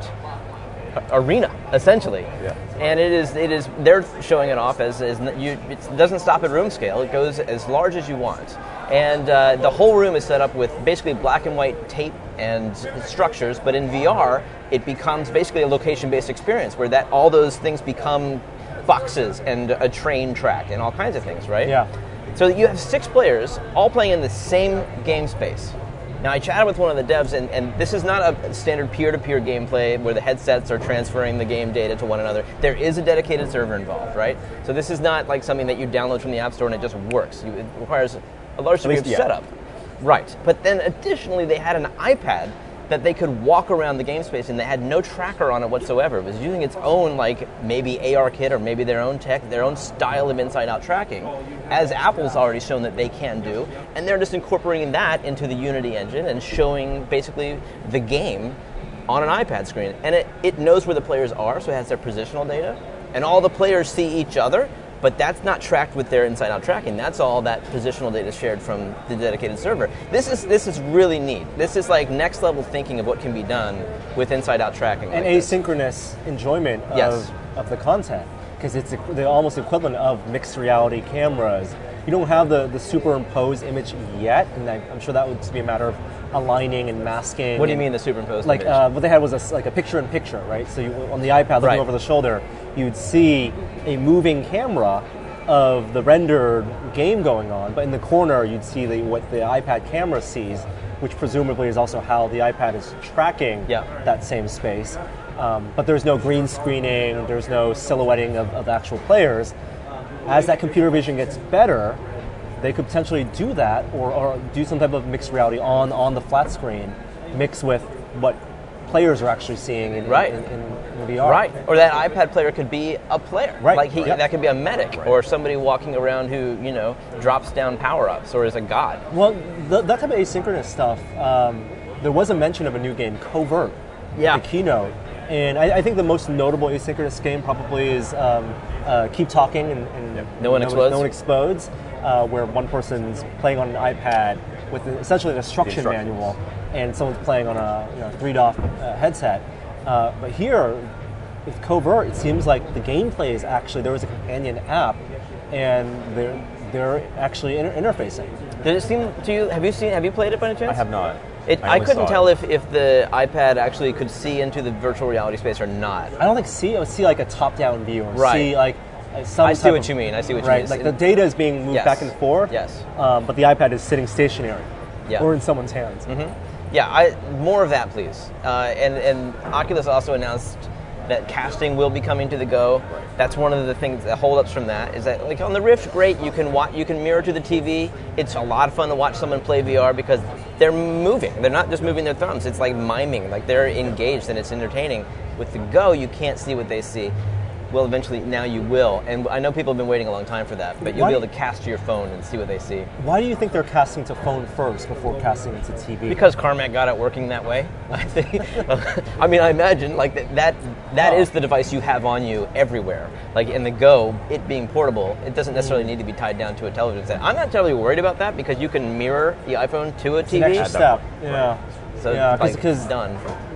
arena, essentially. Yeah. And it is, it is. They're showing it off as, as you. It doesn't stop at room scale. It goes as large as you want, and uh, the whole room is set up with basically black and white tape and structures. But in V R, it becomes basically a location-based experience where that all those things become boxes and a train track and all kinds of things, right? Yeah. So you have six players all playing in the same game space. Now, I chatted with one of the devs, and, and this is not a standard peer-to-peer gameplay where the headsets are transferring the game data to one another. There is a dedicated server involved, right? So this is not like something that you download from the App Store and it just works. You, it requires a large degree of least, yeah. setup. Right. But then additionally, they had an iPad that they could walk around the game space, and they had no tracker on it whatsoever. It was using its own, like, maybe A R kit or maybe their own tech, their own style of inside-out tracking, as Apple's already shown that they can do, and they're just incorporating that into the Unity engine and showing basically the game on an iPad screen. And it, it knows where the players are, so it has their positional data, and all the players see each other, but that's not tracked with their inside-out tracking. That's all that positional data shared from the dedicated server. This is this is really neat. This is like next-level thinking of what can be done with inside-out tracking. And like this. asynchronous enjoyment Yes. of, of the content, because it's the, the almost equivalent of mixed reality cameras. You don't have the, the superimposed image yet, and I, I'm sure that would just be a matter of aligning and masking. What do you and- mean the superimposed Like image? uh, what they had was a s like a picture-in-picture, right? So you, on the iPad, looking Right. over the shoulder, you'd see a moving camera of the rendered game going on, but in the corner you'd see the, what the iPad camera sees, which presumably is also how the iPad is tracking Yeah. that same space. Um, but there's no green screening, there's no silhouetting of, of the actual players. As that computer vision gets better, they could potentially do that, or, or do some type of mixed reality on, on the flat screen, mixed with what players are actually seeing in, Right. in, in, in V R. Right, or that iPad player could be a player. Right. Like he, Right. that could be a medic, or somebody walking around who, you know, drops down power-ups, or is a god. Well, th- that type of asynchronous stuff, um, there was a mention of a new game, Covert, Yeah. at the keynote. And I, I think the most notable asynchronous game probably is um, uh, Keep Talking and, and No One Explodes. No One Explodes, uh, where one person's playing on an iPad with essentially an instruction instructions. manual, and someone's playing on a you know, three D O F uh, headset. Uh, but here, with Covert, it seems like the gameplay is actually, there was a companion app, and they're they're actually inter- interfacing. Did it seem to you? Have you seen? Have you played it by any chance? I have not. It, I, only couldn't saw tell it. if, if the iPad actually could see into the virtual reality space or not. I don't think see. I would see like a top-down view, or Right. see like uh, some. I see type what of- you mean. I see what you right, mean. like the data is being moved Yes. back and forth. Yes. Um, but the iPad is sitting stationary, Yeah. or in someone's hands. Yeah, I, more of that, please. Uh, and, and Oculus also announced that casting will be coming to the Go. That's one of the things, the holdups from that is that, like on the Rift, great, you can watch, you can mirror to the T V. It's a lot of fun to watch someone play V R because they're moving. They're not just moving their thumbs. It's like miming, like they're engaged and it's entertaining. With the Go, you can't see what they see. Well, eventually, now you will. And I know people have been waiting a long time for that, but you'll Why- be able to cast to your phone and see what they see. Why do you think they're casting to phone first before casting into T V? Because Carmack got it working that way, I think. I mean, I imagine like that that, that Oh. is the device you have on you everywhere. Like in the Go, it being portable, it doesn't necessarily need to be tied down to a television set. I'm not terribly worried about that because you can mirror the iPhone to a It's T V. an extra step. Yeah. So yeah, like, because it's done.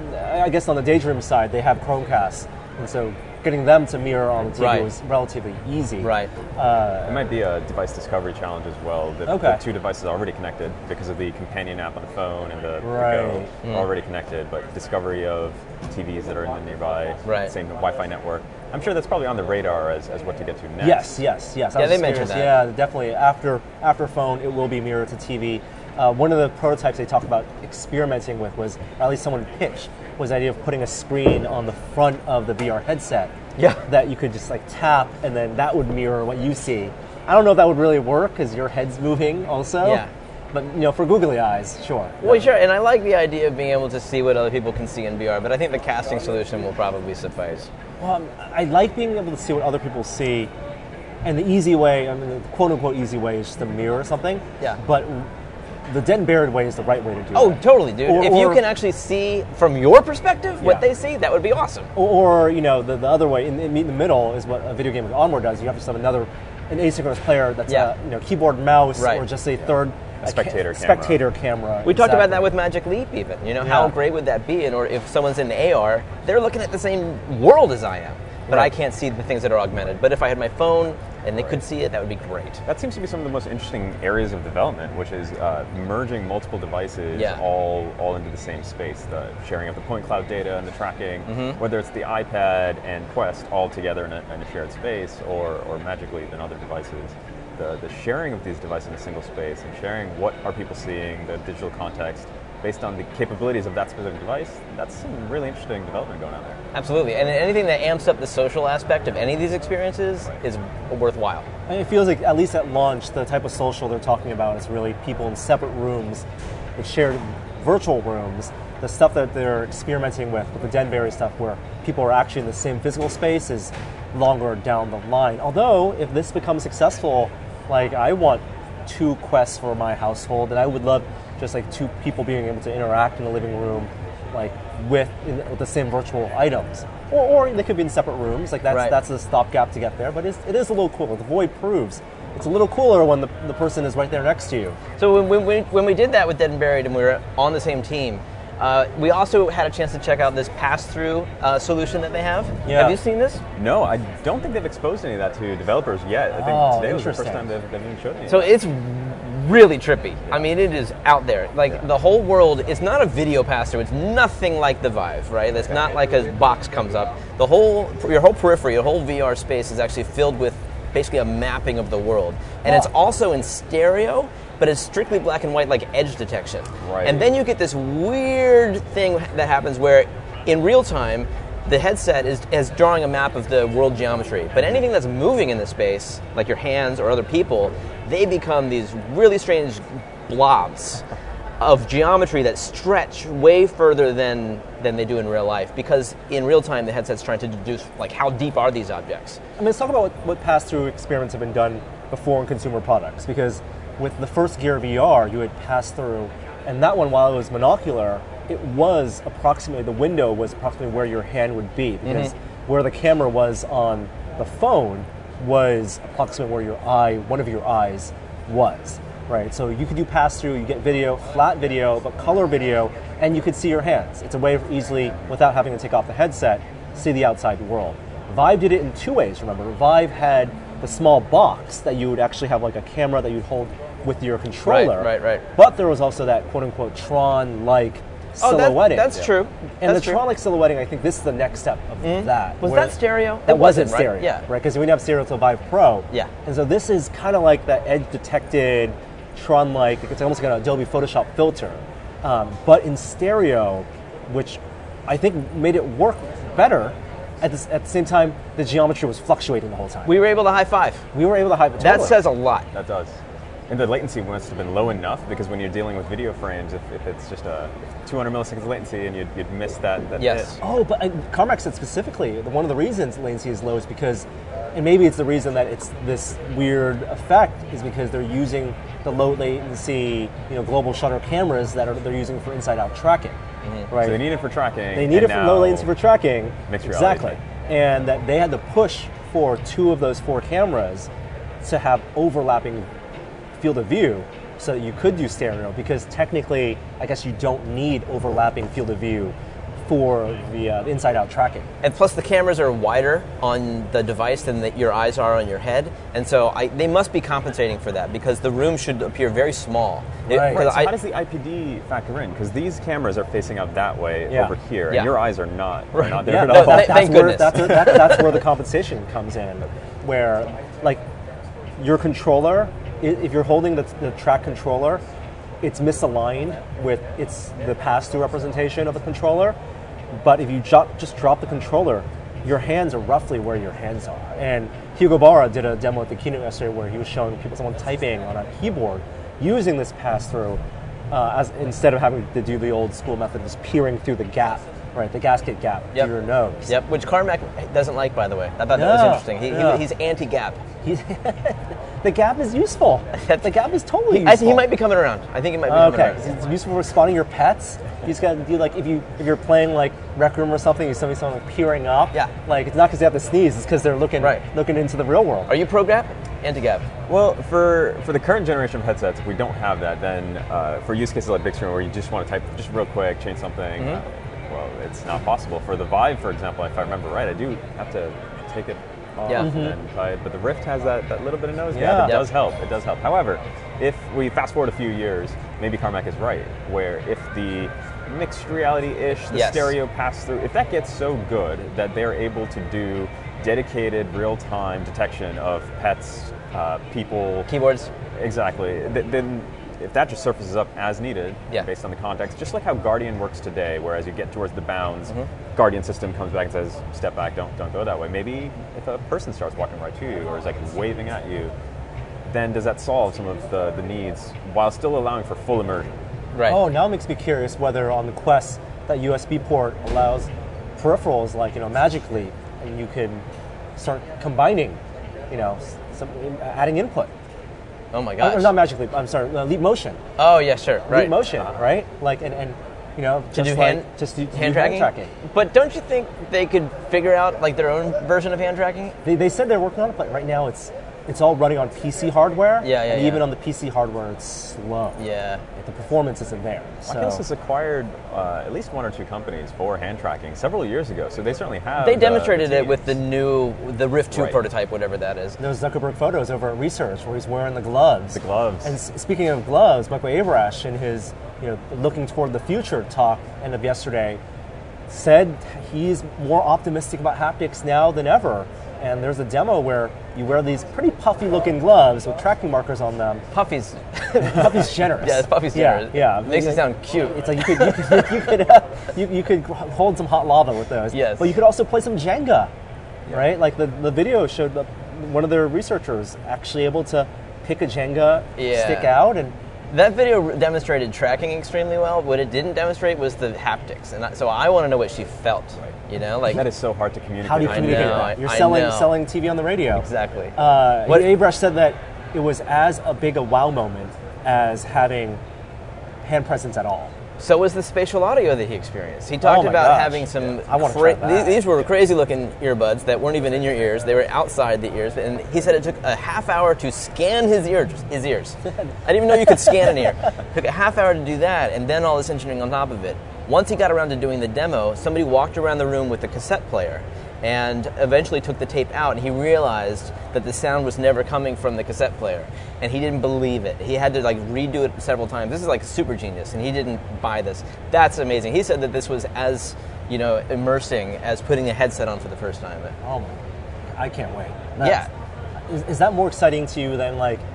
I guess on the Daydream side, they have Chromecast, and so getting them to mirror on the T V Right. was relatively easy. Right. It might be a device discovery challenge as well. The, Okay. the two devices are already connected because of the companion app on the phone and the, the Right. Go Mm. are already connected, but discovery of T Vs that are in the nearby Right. same Wi-Fi network. I'm sure that's probably on the radar as, as what to get to next. Yes, yes, yes. I Yeah, was they just mentioned curious. that. Yeah, definitely. After after phone, it will be mirrored to T V. Uh, one of the prototypes they talked about experimenting with was, or at least someone pitched, was the idea of putting a screen on the front of the V R headset. Yeah. That you could just like tap, and then that would mirror what you see. I don't know if that would really work because your head's moving also. Yeah. But you know, for googly eyes, sure. Well, sure, and I like the idea of being able to see what other people can see in V R, but I think the casting solution will probably suffice. Well, I like being able to see what other people see, and the easy way, I mean, the quote-unquote easy way is just to mirror something. Yeah. But the dead and buried way is the right way to do Oh, it. totally, dude. Or- if you or- can actually see from your perspective what Yeah. they see, that would be awesome. Or, or, you know, the, the other way, in, in meet in the middle, is what a video game like Onward does. You have to have another, an asynchronous player that's Yeah. a, you know, keyboard, mouse, Right. or just a third A spectator ca- camera. spectator camera. We talked about Exactly. that with Magic Leap, even. You know, how Yeah. great would that be? And or if someone's in A R, they're looking at the same world as I am, but Right. I can't see the things that are augmented. But if I had my phone and they could see it, that would be great. That seems to be some of the most interesting areas of development, which is uh, merging multiple devices Yeah. all all into the same space. The sharing of the point cloud data and the tracking, Mm-hmm. whether it's the iPad and Quest all together in a, in a shared space, or or Magic Leap and other devices. The the sharing of these devices in a single space and sharing what are people seeing, the digital context, based on the capabilities of that specific device. That's some really interesting development going on there. Absolutely. And anything that amps up the social aspect of any of these experiences is worthwhile. And it feels like, at least at launch, the type of social they're talking about is really people in separate rooms with shared virtual rooms. The stuff that they're experimenting with, with the Denbury stuff, where people are actually in the same physical space, is longer down the line. Although, if this becomes successful, like I want two Quests for my household, and I would love just like two people being able to interact in the living room, like with, in, with the same virtual items. Or, or they could be in separate rooms. Like that's Right. that's a stopgap to get there. But it's, it is a little cooler. The Void proves it's a little cooler when the, the person is right there next to you. So when, when, we, when we did that with Dead and Buried and we were on the same team, uh, we also had a chance to check out this pass-through uh, solution that they have. Yeah. Have you seen this? No, I don't think they've exposed any of that to developers yet. I think Oh, today was the first interesting. time they've, they've even showed any. So it's really trippy. I mean, it is out there. Like Yeah. the whole world, it's not a video pass-through. It's nothing like the Vive, right? It's not like a box comes up. The whole, your whole periphery, your whole V R space is actually filled with basically a mapping of the world. And it's Oh. also in stereo, but it's strictly black and white, like edge detection. Right. And then you get this weird thing that happens where in real time, the headset is, is drawing a map of the world geometry. But anything that's moving in the space, like your hands or other people, they become these really strange blobs of geometry that stretch way further than, than they do in real life. Because in real time, the headset's trying to deduce, like, how deep are these objects? I mean, let's talk about what, what pass-through experiments have been done before in consumer products. Because with the first Gear V R, you had pass-through, and that one, while it was monocular, it was approximately, the window was approximately where your hand would be. Because where the camera was on the phone was approximately where your eye, one of your eyes was. Right, so you could do pass-through, you get video, flat video, but color video, and you could see your hands. It's a way of easily, without having to take off the headset, see the outside world. Vive did it in two ways, remember. Vive had the small box that you would actually have like a camera that you'd hold with your controller. Right, right, right. But there was also that quote-unquote Tron-like Oh, that- silhouetting. that's true. And That's the true. Tron-like silhouetting, I think this is the next step of that. Was where- that stereo? That It wasn't wasn't, right? stereo, Yeah. right? Because we didn't have stereo till Vive Pro. Yeah. And so this is kind of like that edge-detected Tron-like, it's almost like an Adobe Photoshop filter, um, but in stereo, which I think made it work better. at, this, at the same time, the geometry was fluctuating the whole time. We were able to high five. We were able to high five. That says a lot. That does. And the latency must have been low enough, because when you're dealing with video frames, if, if it's just a two hundred milliseconds latency and you'd, you'd miss that, that Yes. hit. Oh, but uh, Carmack said specifically, one of the reasons latency is low is because, and maybe it's the reason that it's this weird effect, is because they're using the low latency, you know, global shutter cameras that are they're using for inside-out tracking, Mm-hmm. right? So they need it for tracking. They need and it for low now latency for tracking. mixed reality Exactly. thing. And that they had to push for two of those four cameras to have overlapping field of view so that you could do stereo, because technically, I guess you don't need overlapping field of view for the uh, inside-out tracking. And plus, the cameras are wider on the device than that your eyes are on your head, and so I, they must be compensating for that, because the room should appear very small. It- Right. 'cause Right, so I- how does the I P D factor in? Because these cameras are facing out that way Yeah. over here, Yeah. and your eyes are not, are not there Yeah, at that- all. that- Th- that's thank where goodness. that's, that, that's where the compensation comes in, where like your controller, i- if you're holding the, the track controller, it's misaligned with its the pass-through representation of the controller. But if you jo- just drop the controller, your hands are roughly where your hands are. And Hugo Barra did a demo at the keynote yesterday where he was showing people someone typing on a keyboard using this pass-through uh, as instead of having to do the old school method of just peering through the gap, right, the gasket gap Yep. to your nose. Yep, which Carmack doesn't like, by the way. I thought that was Yeah, interesting. He, yeah. he, he's anti-gap. He's the gap is useful. The gap is totally I useful. think he might be coming around. I think he might be coming Okay, around. it's useful for spotting your pets. You just got to do like if you if you're playing like Rec Room or something, you see someone like peering up. Yeah. Like it's not because they have to sneeze; it's because they're looking Right. looking into the real world. Are you pro-gap? Anti-gap? Well, for for the current generation of headsets, if we don't have that, then uh, for use cases like Big Screen where you just want to type just real quick, change something, uh, well, it's not possible. For the Vive, for example, if I remember right, I do have to take it off Yeah. and then try it. But the Rift has that, that little bit of nose Yeah. gap. It Yep. does help. It does help. However, if we fast forward a few years, maybe Carmack is right, where if the mixed reality-ish, the Yes. stereo pass-through, if that gets so good that they're able to do dedicated real-time detection of pets, uh, people, Keyboards? exactly, th- then if that just surfaces up as needed, Yeah. based on the context, just like how Guardian works today, where as you get towards the bounds, Mm-hmm. Guardian system comes back and says, step back, don't don't go that way. Maybe if a person starts walking right to you or is like waving at you, then does that solve some of the, the needs while still allowing for full immersion? Right. Oh, now it makes me curious whether on the Quest that U S B port allows peripherals like you know Magic Leap, and you can start combining, you know, some, adding input. Oh my Or, gosh. or not Magic Leap. I'm sorry, uh, Leap Motion. Oh yeah, sure. Right. Leap Motion, right? Like and, and you know To just do like hand, just do, to do hand tracking? tracking. But don't you think they could figure out like their own version of hand tracking? They, they said they're working on it, but right now it's it's all running on P C hardware. Yeah, yeah, And yeah. even on the P C hardware, it's slow. Yeah. The performance isn't there. So. Oculus has acquired uh, at least one or two companies for hand tracking several years ago, so they certainly have. They uh, demonstrated the it with the teams. new the Rift two Right. prototype, whatever that is. Those Zuckerberg photos over at Research where he's wearing the gloves. The gloves. And s- speaking of gloves, Michael Avrash in his you know looking toward the future talk end of yesterday said he's more optimistic about haptics now than ever. And there's a demo where you wear these pretty puffy looking gloves with tracking markers on them. Puffy's. Puffy's generous. Yeah, Puffy's Yeah, generous. yeah. Makes it sound cute. It's like you could you could you could, uh, you, you could hold some hot lava with those. Yes. But you could also play some Jenga, right? Like the, the video showed the, one of their researchers actually able to pick a Jenga Yeah. stick out and That video demonstrated tracking extremely well. What it didn't demonstrate was the haptics, and I, so I want to know what she felt. You know, like That is so hard to communicate. how do you I communicate know, that? I- You're I selling know. selling T V on the radio. exactly. Uh, What- Avrash said that it was as a big a wow moment as having hand presence at all. So was the spatial audio that he experienced. He talked Oh my about gosh. having some. Yeah, I wanna cra- try that. These, these were crazy-looking earbuds that weren't even in your ears; they were outside the ears. And he said it took a half hour to scan his ears. His ears. I didn't even know you could scan an ear. It took a half hour to do that, and then all this engineering on top of it. Once he got around to doing the demo, somebody walked around the room with a cassette player, and eventually took the tape out, and he realized that the sound was never coming from the cassette player, and he didn't believe it. He had to like redo it several times. This is like super genius, and he didn't buy this. That's amazing. He said that this was as, you know, immersing as putting a headset on for the first time. Oh my, I can't wait. Yeah. Is, is that more exciting to you than like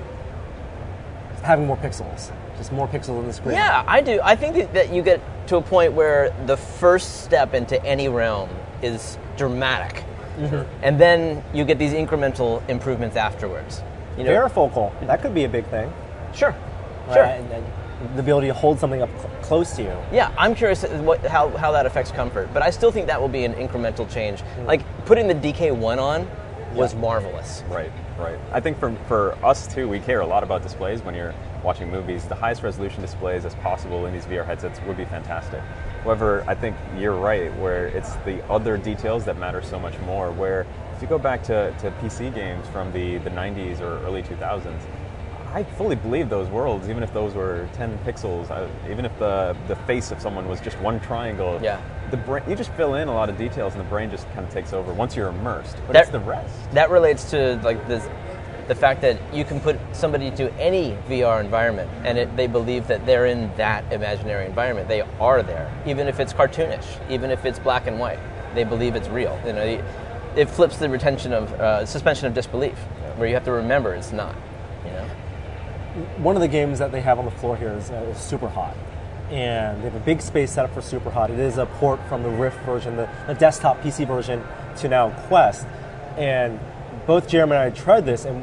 having more pixels? Just more pixels on the screen? Yeah, I do. I think that, that you get to a point where the first step into any realm is dramatic. Mm-hmm. And then you get these incremental improvements afterwards. You know, Varifocal, that could be a big thing. Sure, Right? sure. And, and the ability to hold something up cl- close to you. Yeah, I'm curious what, how, how that affects comfort, but I still think that will be an incremental change. Mm. Like, putting the D K one on was yeah. marvelous. Right, right. I think for, for us, too, we care a lot about displays when you're watching movies. The highest resolution displays as possible in these V R headsets would be fantastic. However, I think you're right, where it's the other details that matter so much more, where if you go back to, to P C games from the, the nineties or early two thousands, I fully believe those worlds, even if those were ten pixels, uh, even if the the face of someone was just one triangle. Yeah. The brain, you just fill in a lot of details, and the brain just kind of takes over once you're immersed. But that, it's the rest. That relates to like this, the fact that you can put somebody to any V R environment, and it, they believe that they're in that imaginary environment. They are there, even if it's cartoonish, even if it's black and white. They believe it's real. You know, it, it flips the retention of uh, suspension of disbelief, yeah. where you have to remember it's not. You know. One of the games that they have on the floor here is, uh, is Super Hot. And they have a big space set up for Super Hot. It is a port from the Rift version, the, the desktop P C version, to now Quest. And both Jeremy and I tried this, and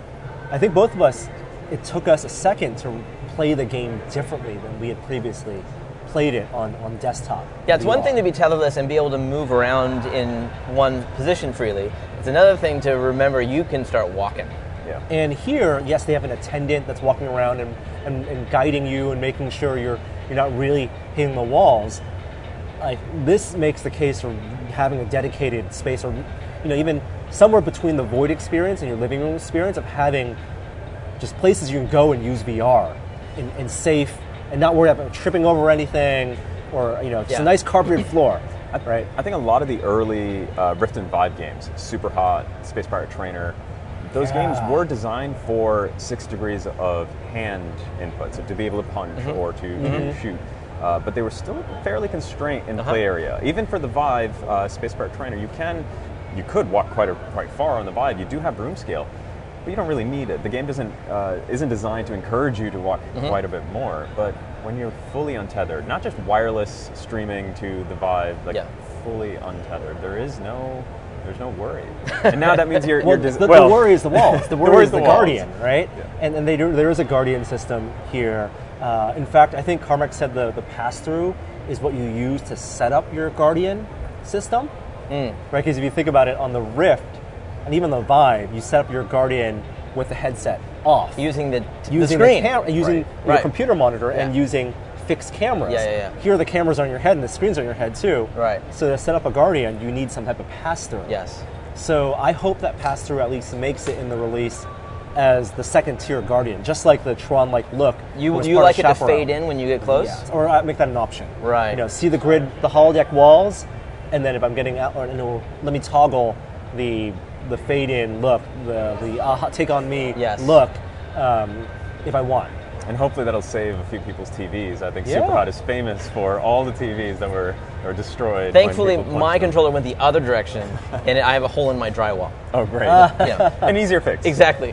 I think both of us, it took us a second to play the game differently than we had previously played it on, on desktop. Yeah, it's V R. one thing to be tetherless and be able to move around in one position freely. It's another thing to remember you can start walking. Yeah. And here, yes, they have an attendant that's walking around and, and, and guiding you and making sure you're you're not really hitting the walls. Like, this makes the case for having a dedicated space, or you know, even somewhere between the Void experience and your living room experience, of having just places you can go and use V R and, and safe and not worry about tripping over anything, or you know, just yeah. a nice carpeted floor. Right. I think a lot of the early uh, Rift and Vive games, Super Hot, Space Pirate Trainer, those yeah. games were designed for six degrees of hand input, so to be able to punch mm-hmm. or to mm-hmm. shoot. Uh, but they were still fairly constrained in the uh-huh. play area. Even for the Vive uh, Space Pirate Trainer, you can, you could walk quite a, quite far on the Vive. You do have room scale, but you don't really need it. The game doesn't uh, isn't designed to encourage you to walk mm-hmm. quite a bit more. But when you're fully untethered, not just wireless streaming to the Vive, like yeah. fully untethered, there is no. There's no worry. And now that means you're... well, you're dis- the, well, the worry is the walls. The worry, the is the, the Guardian, right? Yeah. And, and they do, there is a Guardian system here. Uh, in fact, I think Carmack said the, the pass-through is what you use to set up your Guardian system. Mm. Right? Because if you think about it, on the Rift, and even the Vive, you set up your Guardian with the headset off. Using the, using the screen. The cam- using right. your right. computer monitor yeah. and using fixed cameras. Yeah, yeah, yeah. Here the cameras are on your head and the screens are on your head too. Right. So to set up a Guardian, you need some type of pass-through. Yes. So I hope that pass-through at least makes it in the release as the second-tier Guardian, just like the Tron-like look. You you like it to fade in when you get close? Yes. Or uh, make that an option. Right. You know, see the grid, the holodeck walls, and then if I'm getting out, or, you know, let me toggle the the fade-in look, the the uh, take on me yes. look, um, if I want. And hopefully that'll save a few people's T Vs. I think yeah. Superhot is famous for all the T Vs that were, were destroyed. Thankfully, my them. controller went the other direction, and I have a hole in my drywall. Oh, great. Uh, yeah. An easier fix. Exactly.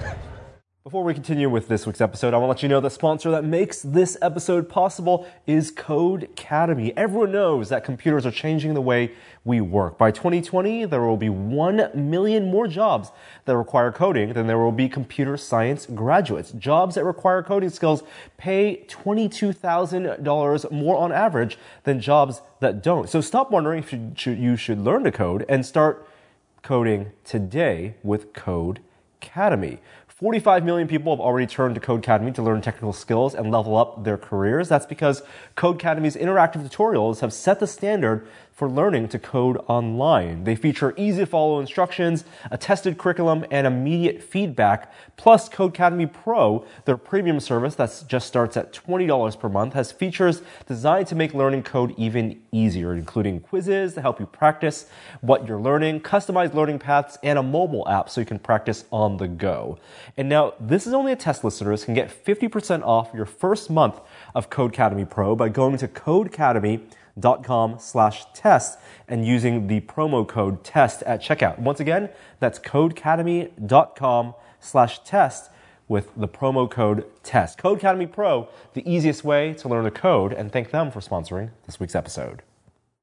Before we continue with this week's episode, I want to let you know the sponsor that makes this episode possible is Codecademy. Everyone knows that computers are changing the way we work. By twenty twenty, there will be one million more jobs that require coding than there will be computer science graduates. Jobs that require coding skills pay twenty-two thousand dollars more on average than jobs that don't. So stop wondering if you should, you should learn to code and start coding today with Codecademy. forty-five million people have already turned to Codecademy to learn technical skills and level up their careers. That's because Codecademy's interactive tutorials have set the standard for learning to code online. They feature easy-to-follow instructions, a tested curriculum, and immediate feedback. Plus, Codecademy Pro, their premium service that just starts at twenty dollars per month, has features designed to make learning code even easier, including quizzes to help you practice what you're learning, customized learning paths, and a mobile app so you can practice on the go. And now, this is only a test. Listeners can get fifty percent off your first month of Codecademy Pro by going to codecademy.com slash test and using the promo code TEST at checkout. Once again, that's codecademy.com slash test with the promo code TEST. Codecademy Pro, the easiest way to learn to code, and thank them for sponsoring this week's episode.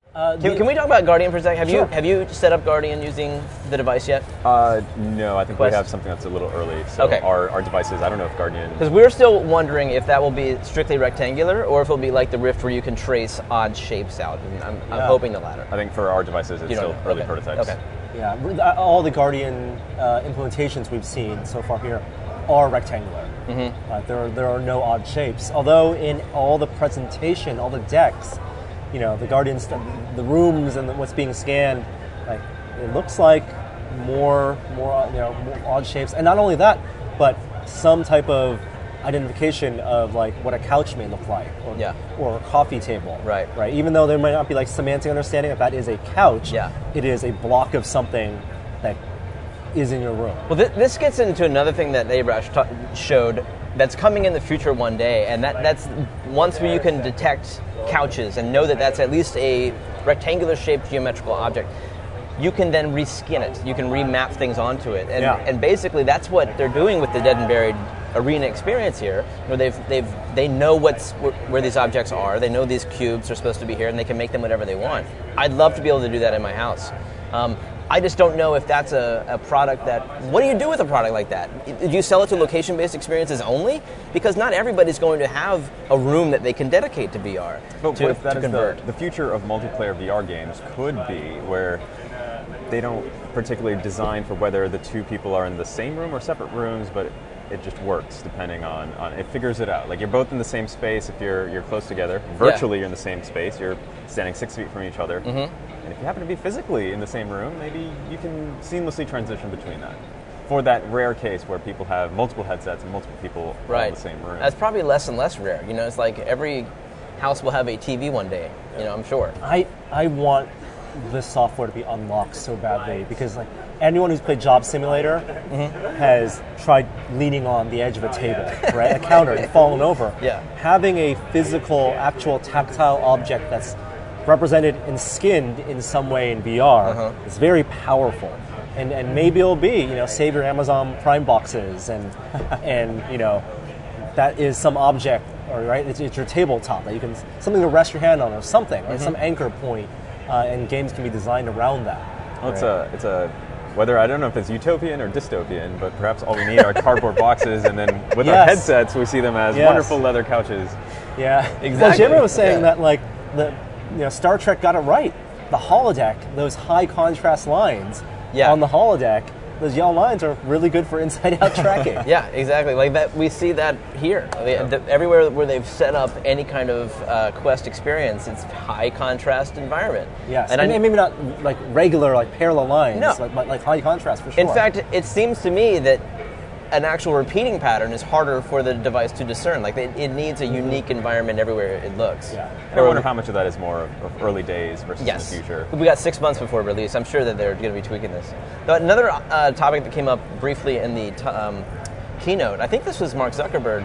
Uh, Can, the- can we talk about Guardian for a second? Have Sure. you have you set up Guardian using the device yet? Uh, no, I think Quest? we have something that's a little early. So Okay. our, our devices, I don't know if Guardian. Because we're still wondering if that will be strictly rectangular or if it'll be like the Rift where you can trace odd shapes out. And I'm, I'm Yeah. hoping the latter. I think for our devices, it's You don't still know. early Okay. prototypes. Okay. Yeah, re- uh, all the Guardian uh, implementations we've seen so far here are rectangular. Mm-hmm. Uh, there, are, there are no odd shapes. Although in all the presentation, all the decks, you know, the Guardians, the, the rooms, and the, what's being scanned, like it looks like more, more, you know, more odd shapes. And not only that, but some type of identification of like what a couch may look like, or, Yeah. or a coffee table. Right. Right. Even though there might not be like semantic understanding if that is a couch, Yeah. it is a block of something that is in your room. Well, th- this gets into another thing that Abrash ta- showed that's coming in the future one day, and that, that's once where you can detect couches and know that that's at least a rectangular-shaped geometrical object, you can then reskin it. You can remap things onto it, and, Yeah. and basically that's what they're doing with the Dead and Buried arena experience here, where they've they've they know what's where, where these objects are. They know these cubes are supposed to be here, and they can make them whatever they want. I'd love to be able to do that in my house. Um, I just don't know if that's a, a product that. What do you do with a product like that? Do you sell it to location-based experiences only? Because not everybody's going to have a room that they can dedicate to V R. But to, what if that to is convert. the, the future of multiplayer V R games could be where they don't particularly design for whether the two people are in the same room or separate rooms, but it just works depending on, on it figures it out. Like you're both in the same space if you're you're close together. Virtually you're in the same space. You're standing six feet from each other. Mm-hmm. And if you happen to be physically in the same room, maybe you can seamlessly transition between that. For that rare case where people have multiple headsets and multiple people Right. all in the same room. That's probably less and less rare. You know, it's like every house will have a T V one day. You know, I'm sure. I I want this software to be unlocked so badly because like anyone who's played Job Simulator has tried leaning on the edge of a table, right, a counter, and fallen over. Yeah. Having a physical, actual tactile object that's represented and skinned in some way in V R Uh-huh. is very powerful. And and maybe it'll be, you know, save your Amazon Prime boxes and and you know that is some object, or right, it's, it's your tabletop that you can something to rest your hand on or something, or some anchor point, uh, and games can be designed around that. Well, it's right? a, it's a, whether I don't know if it's utopian or dystopian, but perhaps all we need are cardboard boxes, and then with our Yes. headsets, we see them as Yes. wonderful leather couches. Yeah, Exactly. Well, Jimmy was saying Yeah. that like the you know Star Trek got it right. The holodeck, those high contrast lines Yeah. on the holodeck, those yellow lines are really good for inside-out tracking. Yeah, exactly. Like that, we see that here. They- the- everywhere where they've set up any kind of uh, Quest experience, it's high contrast environment. Yes, and and, I, maybe not like regular, like parallel lines, No. like, but like high contrast for sure. in fact, it seems to me that an actual repeating pattern is harder for the device to discern. Like it, it needs a unique environment everywhere it looks. Yeah. And I wonder how much of that is more of, of early days versus Yes. in the future. We got six months before release. I'm sure that they're going to be tweaking this. But another uh, topic that came up briefly in the t- um, keynote, I think this was Mark Zuckerberg.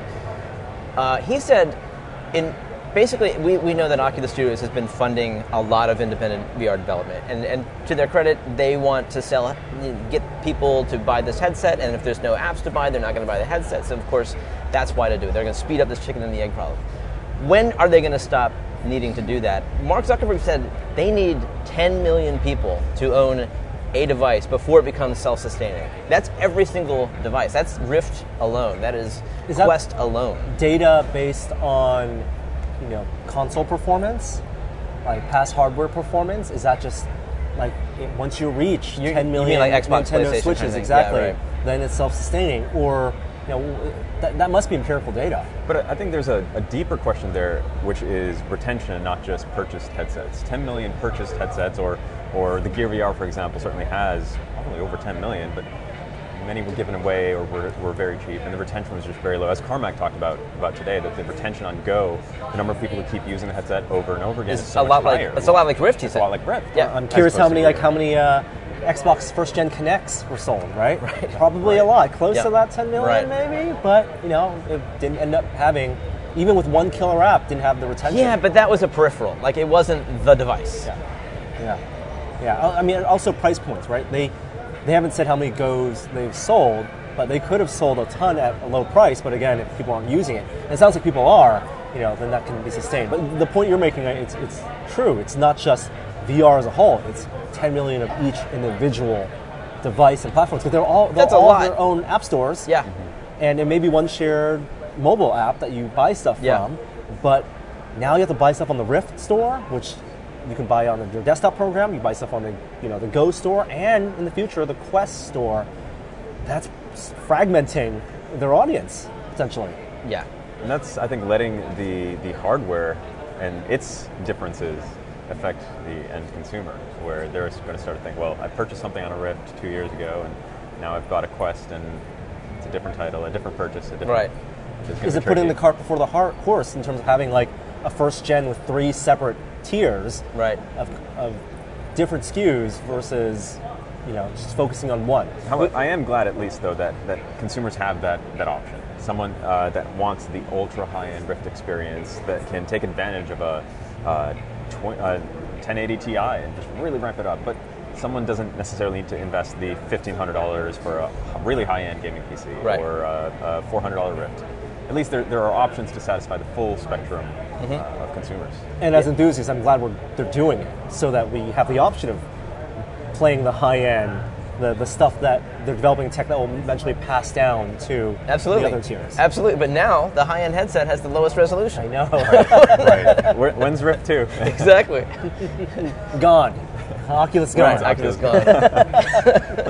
Uh, he said, in basically, we, we know that Oculus Studios has been funding a lot of independent V R development, and, and to their credit, they want to sell, get people to buy this headset, and if there's no apps to buy, they're not going to buy the headset. So of course, that's why to do it. They're going to speed up this chicken and the egg problem. When are they going to stop needing to do that? Mark Zuckerberg said they need ten million people to own a device before it becomes self-sustaining. That's every single device. That's Rift alone. That is, Is that- Quest alone. data based on you know console performance, like past hardware performance. Is that just like it, once you reach You- ten you million mean like Xbox, Nintendo PlayStation Switches, kind of thing. exactly, Yeah, right. then it's self-sustaining, or you know that, that must be empirical data. But I think there's a, a deeper question there, which is retention, not just purchased headsets. ten million purchased headsets, or or the Gear V R, for example, certainly has probably over ten million, but many were given away or were, were very cheap, and the retention was just very low. As Carmack talked about about today, that the retention on Go, the number of people who keep using the headset over and over again, is It's so a much lot like higher. it's a lot like Rift. He It's said. a lot like Rift. Yeah. I'm As curious how opposed to many like Gear. how many uh, Xbox first gen Kinects were sold, right? Right. Probably a lot, close Yeah. to that ten million Right. maybe, but you know it didn't end up having, even with one killer app, didn't have the retention. Yeah, but that was a peripheral. Like it wasn't the device. Yeah, yeah, yeah. I I mean, also price points, right? They they haven't said how many Go's they've sold, but they could have sold a ton at a low price. But again, if people aren't using it, and it sounds like people are, you know, then that can be sustained. But the point you're making, it's it's true. It's not just V R as a whole, it's ten million of each individual device and platforms, because they're all they're That's a all lot. their own app stores. Yeah. And it may be one shared mobile app that you buy stuff Yeah. from, but now you have to buy stuff on the Rift store, which you can buy on the, your desktop program. You buy stuff on the you know the Go store, and in the future the Quest store. That's fragmenting their audience potentially. Yeah. And that's, I think, letting the, the hardware and its differences affect the end consumer, where they're going to start to think, well, I purchased something on a Rift two years ago, and now I've got a Quest, and it's a different title, a different purchase, a different... Right. It's gonna Is be it putting tricky. the cart before the har- horse in terms of having like a first gen with three separate tiers Right. of, of different S K Us versus you know just focusing on one? How, I am glad, at least, though, that, that consumers have that, that option. Someone uh, that wants the ultra high-end Rift experience that can take advantage of a, uh, tw- uh ten eighty Ti and just really ramp it up. But someone doesn't necessarily need to invest the fifteen hundred dollars for a really high-end gaming P C Right. or a, a four hundred dollars Rift. At least there, there are options to satisfy the full spectrum Mm-hmm. uh, of consumers. And as enthusiasts, I'm glad we're, they're doing it so that we have the option of playing the high end, the, the stuff that they're developing tech that will eventually pass down to Absolutely. the other tiers. Absolutely. But now the high-end headset has the lowest resolution. I know. Right. Where- When's Rift two? Exactly. Gone. Oculus gone. Right. Oculus gone.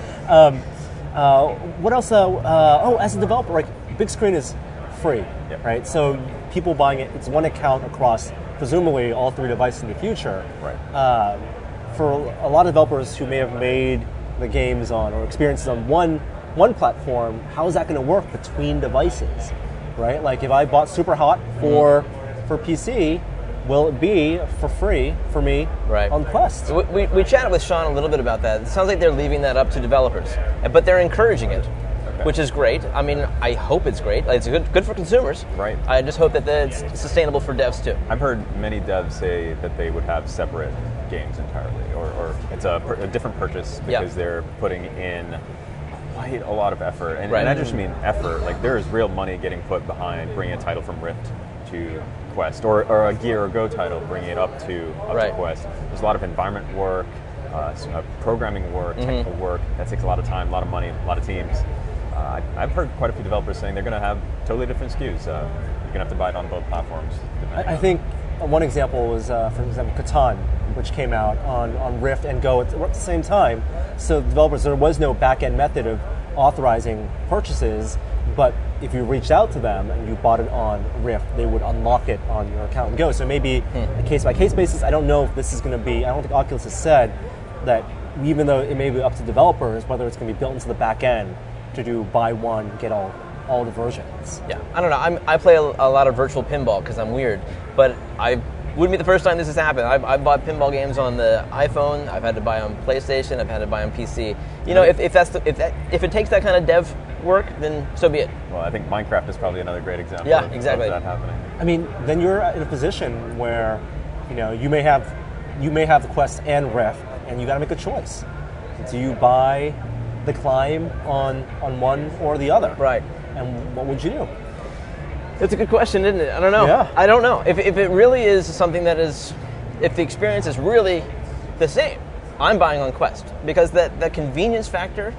Uh, what else? Uh, uh, oh, as a developer, like big screen is free, Yep. right? So people buying it, it's one account across presumably all three devices in the future. Right. Uh, for a lot of developers who may have made the games on or experiences on one one platform, how is that going to work between devices, right? Like if I bought Superhot for for P C, will it be for free for me Right. on Quest? We, we, we chatted with Sean a little bit about that. It sounds like they're leaving that up to developers, but they're encouraging it, which is great. I mean, I hope it's great. It's good, good for consumers. Right. I just hope that it's sustainable for devs too. I've heard many devs say that they would have separate games entirely, or, or it's a, per- a different purchase because Yeah. they're putting in quite a lot of effort. And, Right. and I just mean effort. Like, there is real money getting put behind bringing a title from Rift to Quest, or, or a Gear or Go title, bringing it up to up Right. to Quest. There's a lot of environment work, uh, s- uh, programming work, Mm-hmm. technical work. That takes a lot of time, a lot of money, a lot of teams. Uh, I- I've heard quite a few developers saying they're going to have totally different S K Us. Uh, you're going to have to buy it on both platforms. depending I, I on- think one example was, uh, for example, Catan, which came out on, on Rift and Go at the, at the same time. So developers, there was no back-end method of authorizing purchases, but if you reached out to them and you bought it on Rift, they would unlock it on your account and Go. So maybe a case-by-case basis. I don't know if this is going to be, I don't think Oculus has said that even though it may be up to developers, whether it's going to be built into the back end to do buy one, get all all the versions. Yeah, I don't know. I'm, I play a, a lot of virtual pinball because I'm weird, but I wouldn't be the first time this has happened. I've, I've bought pinball games on the iPhone. I've had to buy on PlayStation. I've had to buy on P C. You know, if, if that's the, if that if it takes that kind of dev work, then so be it. Well, I think Minecraft is probably another great example Yeah, of, exactly. of that happening. I mean, then you're in a position where, you know, you may have you may have the Quest and Rift, and you got to make a choice. Do you buy the Climb on on one or the other? Right. And what would you do? That's a good question, isn't it? I don't know. Yeah. I don't know. If, if it really is something that is, if the experience is really the same, I'm buying on Quest. Because that, that convenience factor,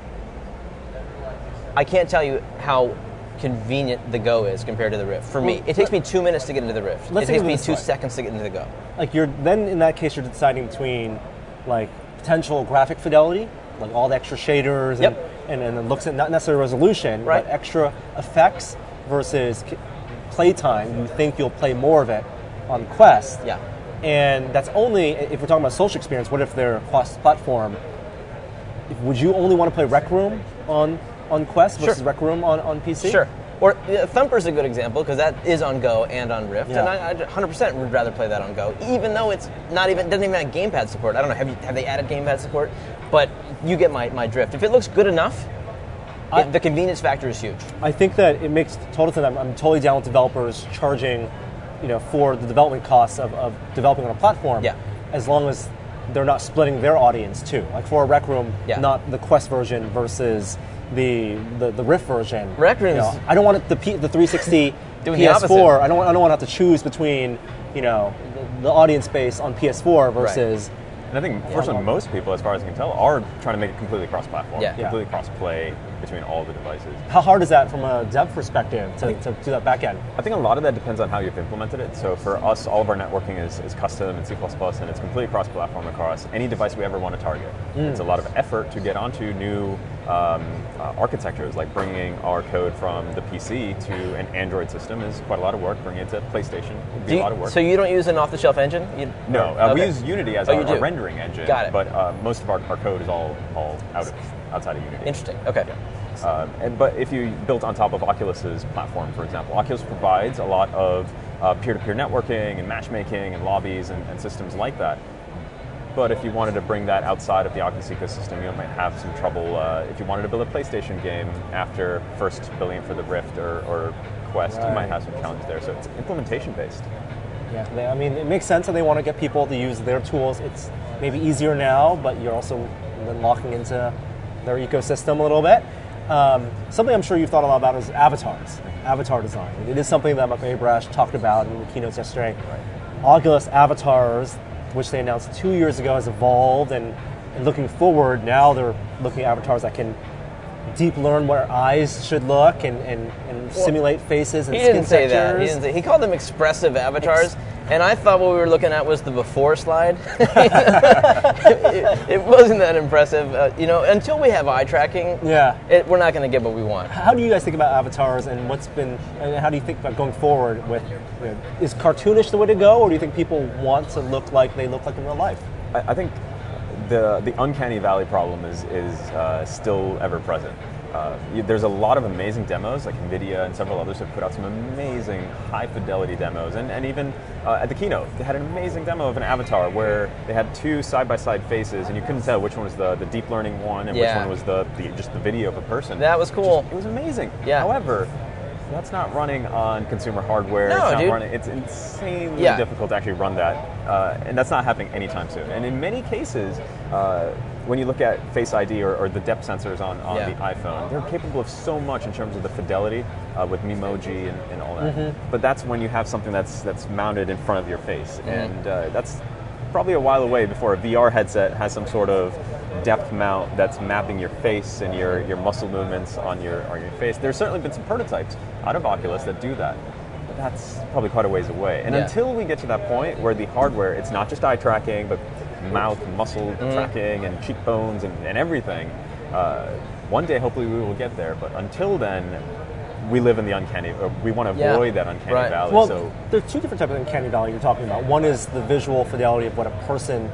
I can't tell you how convenient the Go is compared to the Rift. For me, Well, it takes me two minutes to get into the Rift. let's It think takes of me it this two way. seconds to get into the Go. Like you're then in that case you're deciding between like potential graphic fidelity, like all the extra shaders and Yep. and, and it looks at not necessarily resolution, Right. but extra effects versus c- playtime. You think you'll play more of it on Quest. Yeah. And that's only if we're talking about social experience. What if they're cross platform? Would you only want to play Rec Room on on Quest versus Sure. Rec Room on, on P C? Sure. Or uh, Thumper's a good example because that is on Go and on Rift, Yeah. and I, I one hundred percent would rather play that on Go, even though it's not even doesn't even have gamepad support. I don't know. Have you have they added gamepad support? But you get my, my drift. If it looks good enough, I- it, the convenience factor is huge. I think that it makes total sense. I'm, I'm totally down with developers charging, you know, for the development costs of, of developing on a platform. Yeah. As long as they're not splitting their audience too. Like for a Rec Room, Yeah. not the Quest version versus the the, the Rift version. Rec Room You know, is- I don't want it, the P, the three sixty Doing the P S four. opposite. I don't want, I don't want to have to choose between, you know, the, the audience base on P S four versus And I think, fortunately, most people, as far as I can tell, are trying to make it completely cross-platform, Yeah. completely cross-play between all the devices. How hard is that from a dev perspective to, to do that back end? I think a lot of that depends on how you've implemented it. So for us, all of our networking is, is custom in C plus plus, and it's completely cross-platform across any device we ever want to target. Mm. It's a lot of effort to get onto new um, uh, architectures, like bringing our code from the P C to an Android system is quite a lot of work. Bringing it to PlayStation would be you, a lot of work. So you don't use an off-the-shelf engine? You, no, uh, okay. we use Unity as oh, our, you our rendering engine. Got it. But uh, most of our, our code is all, all out of, outside of Unity. Interesting, okay. Yeah. Uh, and, but if you built on top of Oculus's platform, for example, Oculus provides a lot of uh, peer-to-peer networking and matchmaking and lobbies and, and systems like that. But if you wanted to bring that outside of the Oculus ecosystem, you might have some trouble. Uh, if you wanted to build a PlayStation game after first building it for the Rift or, or Quest, right. you might have some challenges there. So it's implementation-based. Yeah, they, I mean, it makes sense that they want to get people to use their tools. It's maybe easier now, but you're also then locking into their ecosystem a little bit. Um, something I'm sure you've thought a lot about is avatars, avatar design. It is something that Mark Abrash talked about in the keynotes yesterday. Right. Oculus avatars, which they announced two years ago, has evolved, and, and looking forward, now they're looking at avatars that can deep learn what our eyes should look and, and, and well, simulate faces and he skin didn't say textures. That. He didn't say. He called them expressive avatars, Ex- and I thought what we were looking at was the before slide. it, it wasn't that impressive, uh, you know. Until we have eye tracking, yeah, it, we're not going to get what we want. How do you guys think about avatars, and what's been? And how do you think about going forward with? You know, is cartoonish the way to go, or do you think people want to look like they look like in real life? I, I think the the uncanny valley problem is is uh, still ever present. Uh, you, there's a lot of amazing demos, like NVIDIA and several others have put out some amazing high-fidelity demos. And, and even uh, at the keynote, they had an amazing demo of an avatar where they had two side-by-side faces, and you couldn't tell which one was the, the deep learning one and yeah. which one was the, the just the video of a person. That was cool. Just, it was amazing. Yeah. However, that's not running on consumer hardware. No, it's not dude. running. It's insanely yeah. difficult to actually run that, uh, and that's not happening anytime soon. And in many cases, uh, when you look at Face I D or, or the depth sensors on, on yeah. the iPhone, they're capable of so much in terms of the fidelity uh, with Memoji and, and all that. Mm-hmm. But that's when you have something that's that's mounted in front of your face, mm-hmm. and uh, that's probably a while away before a V R headset has some sort of depth mount that's mapping your face and your, your muscle movements on your on your face. There's certainly been some prototypes out of Oculus that do that, but that's probably quite a ways away. And yeah. until we get to that point where the hardware, it's not just eye tracking, but mouth, muscle mm. tracking, and cheekbones, and, and everything, uh, one day hopefully we will get there. But until then, we live in the uncanny, or we want to yeah. avoid that uncanny right. valley. Well, so there's two different types of uncanny valley you're talking about. One is the visual fidelity of what a person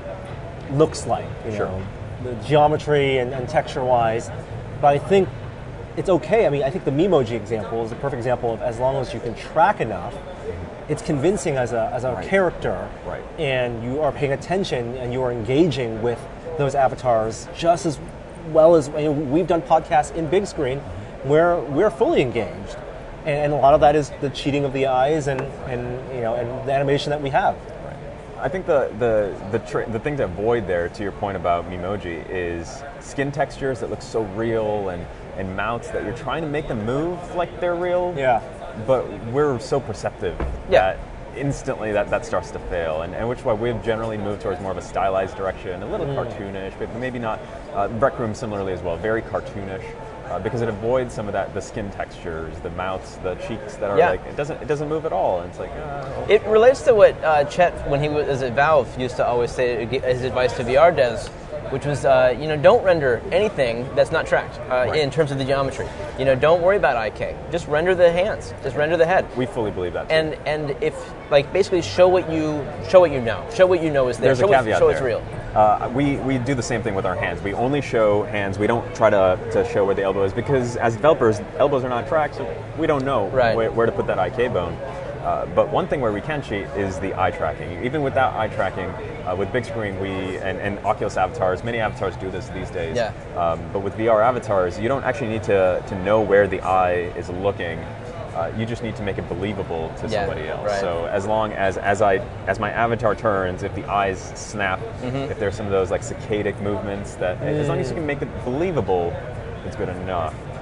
looks like, you sure. know, the geometry and, and texture-wise. But I think it's okay. I mean, I think the Memoji example is a perfect example of as long as you can track enough, it's convincing as a as a right. character, right. and you are paying attention and you are engaging with those avatars just as well as, I mean, we've done podcasts in big screen where we're fully engaged, and, and a lot of that is the cheating of the eyes and, and you know and the animation that we have. I think the the the, tra- the thing to avoid there, to your point about Memoji, is skin textures that look so real and, and mouths that you're trying to make them move like they're real. Yeah. But we're so perceptive yeah. that instantly that, that starts to fail, and, and which is why we've generally moved towards more of a stylized direction, a little mm. cartoonish, but maybe not. Uh, Rec Room similarly as well, very cartoonish. Uh, because it avoids some of that, the skin textures, the mouths, the cheeks that are yeah. like, it doesn't it doesn't move at all. And it's like, uh, it relates to what uh, Chet, when he was at Valve, used to always say his advice to V R devs, which was, uh, you know, don't render anything that's not tracked uh, right. in terms of the geometry. You know, don't worry about I K. Just render the hands. Just render the head. We fully believe that too. And and if like basically show what you show what you know, show what you know is there. There's show a caveat what, show there. it's real. Uh, we, we do the same thing with our hands. We only show hands. We don't try to, to show where the elbow is because as developers, elbows are not tracked, so we don't know right. where, where to put that I K bone. Uh, but one thing where we can cheat is the eye tracking. Even without eye tracking, uh, with big screen, we and, and Oculus avatars, many avatars do this these days. Yeah. Um, but with V R avatars, you don't actually need to, to know where the eye is looking. Uh, you just need to make it believable to yeah, somebody else. right. So as long as as I as my avatar turns, if the eyes snap, mm-hmm. if there's some of those like saccadic movements, that mm. as long as you can make it believable, it's good enough.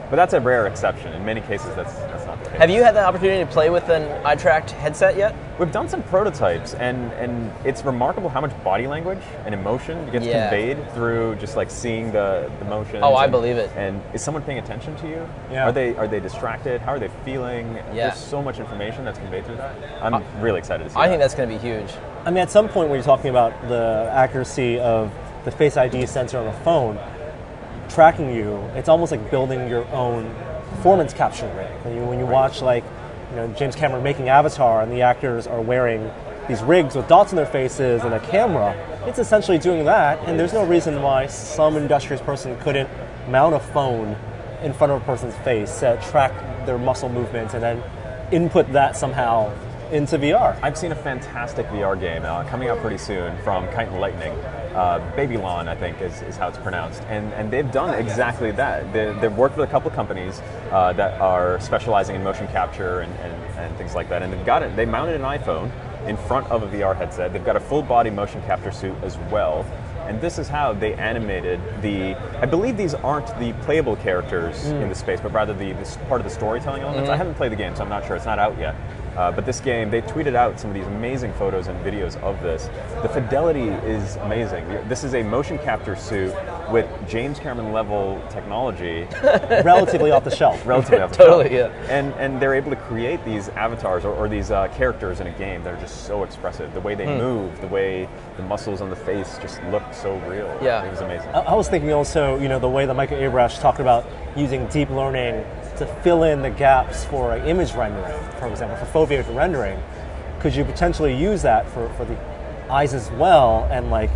But that's a rare exception. In many cases, that's that's not the case. Have you had the opportunity to play with an eye-tracked headset yet? We've done some prototypes, and, and it's remarkable how much body language and emotion gets Yeah. conveyed through just like seeing the, the motions. Oh, I and- believe it. And is someone paying attention to you? Yeah. Are they are they distracted? How are they feeling? Yeah. There's so much information that's conveyed through that. I'm really excited to see I that. think that's going to be huge. I mean, at some point when you're talking about the accuracy of the Face I D sensor on the phone tracking you, it's almost like building your own performance capture rig. When you, when you watch, like, you know, James Cameron making Avatar, and the actors are wearing these rigs with dots on their faces and a camera, it's essentially doing that. And there's no reason why some industrious person couldn't mount a phone in front of a person's face, uh, track their muscle movements, and then input that somehow into V R. I've seen a fantastic V R game uh, coming out pretty soon from Kite and Lightning. Uh, Babylon, I think, is, is how it's pronounced. And and they've done exactly that. They, they've worked with a couple companies uh, that are specializing in motion capture and, and, and things like that. And they've got it. They mounted an iPhone in front of a V R headset. They've got a full body motion capture suit as well. And this is how they animated the, I believe these aren't the playable characters mm. in the space, but rather the this part of the storytelling elements. Mm-hmm. I haven't played the game, so I'm not sure. It's not out yet. Uh, but this game, they tweeted out some of these amazing photos and videos of this. The fidelity is amazing. This is a motion capture suit with James Cameron level technology. Relatively off the shelf. Relatively off the Totally, shelf. yeah. And and they're able to create these avatars or, or these uh, characters in a game that are just so expressive. The way they Mm. move, the way the muscles on the face just look so real. Yeah. It was amazing. I, I was thinking also, you know, the way that Michael Abrash talked about using deep learning to fill in the gaps for like, image rendering, for example, for foveated rendering. Could you potentially use that for, for the eyes as well, and like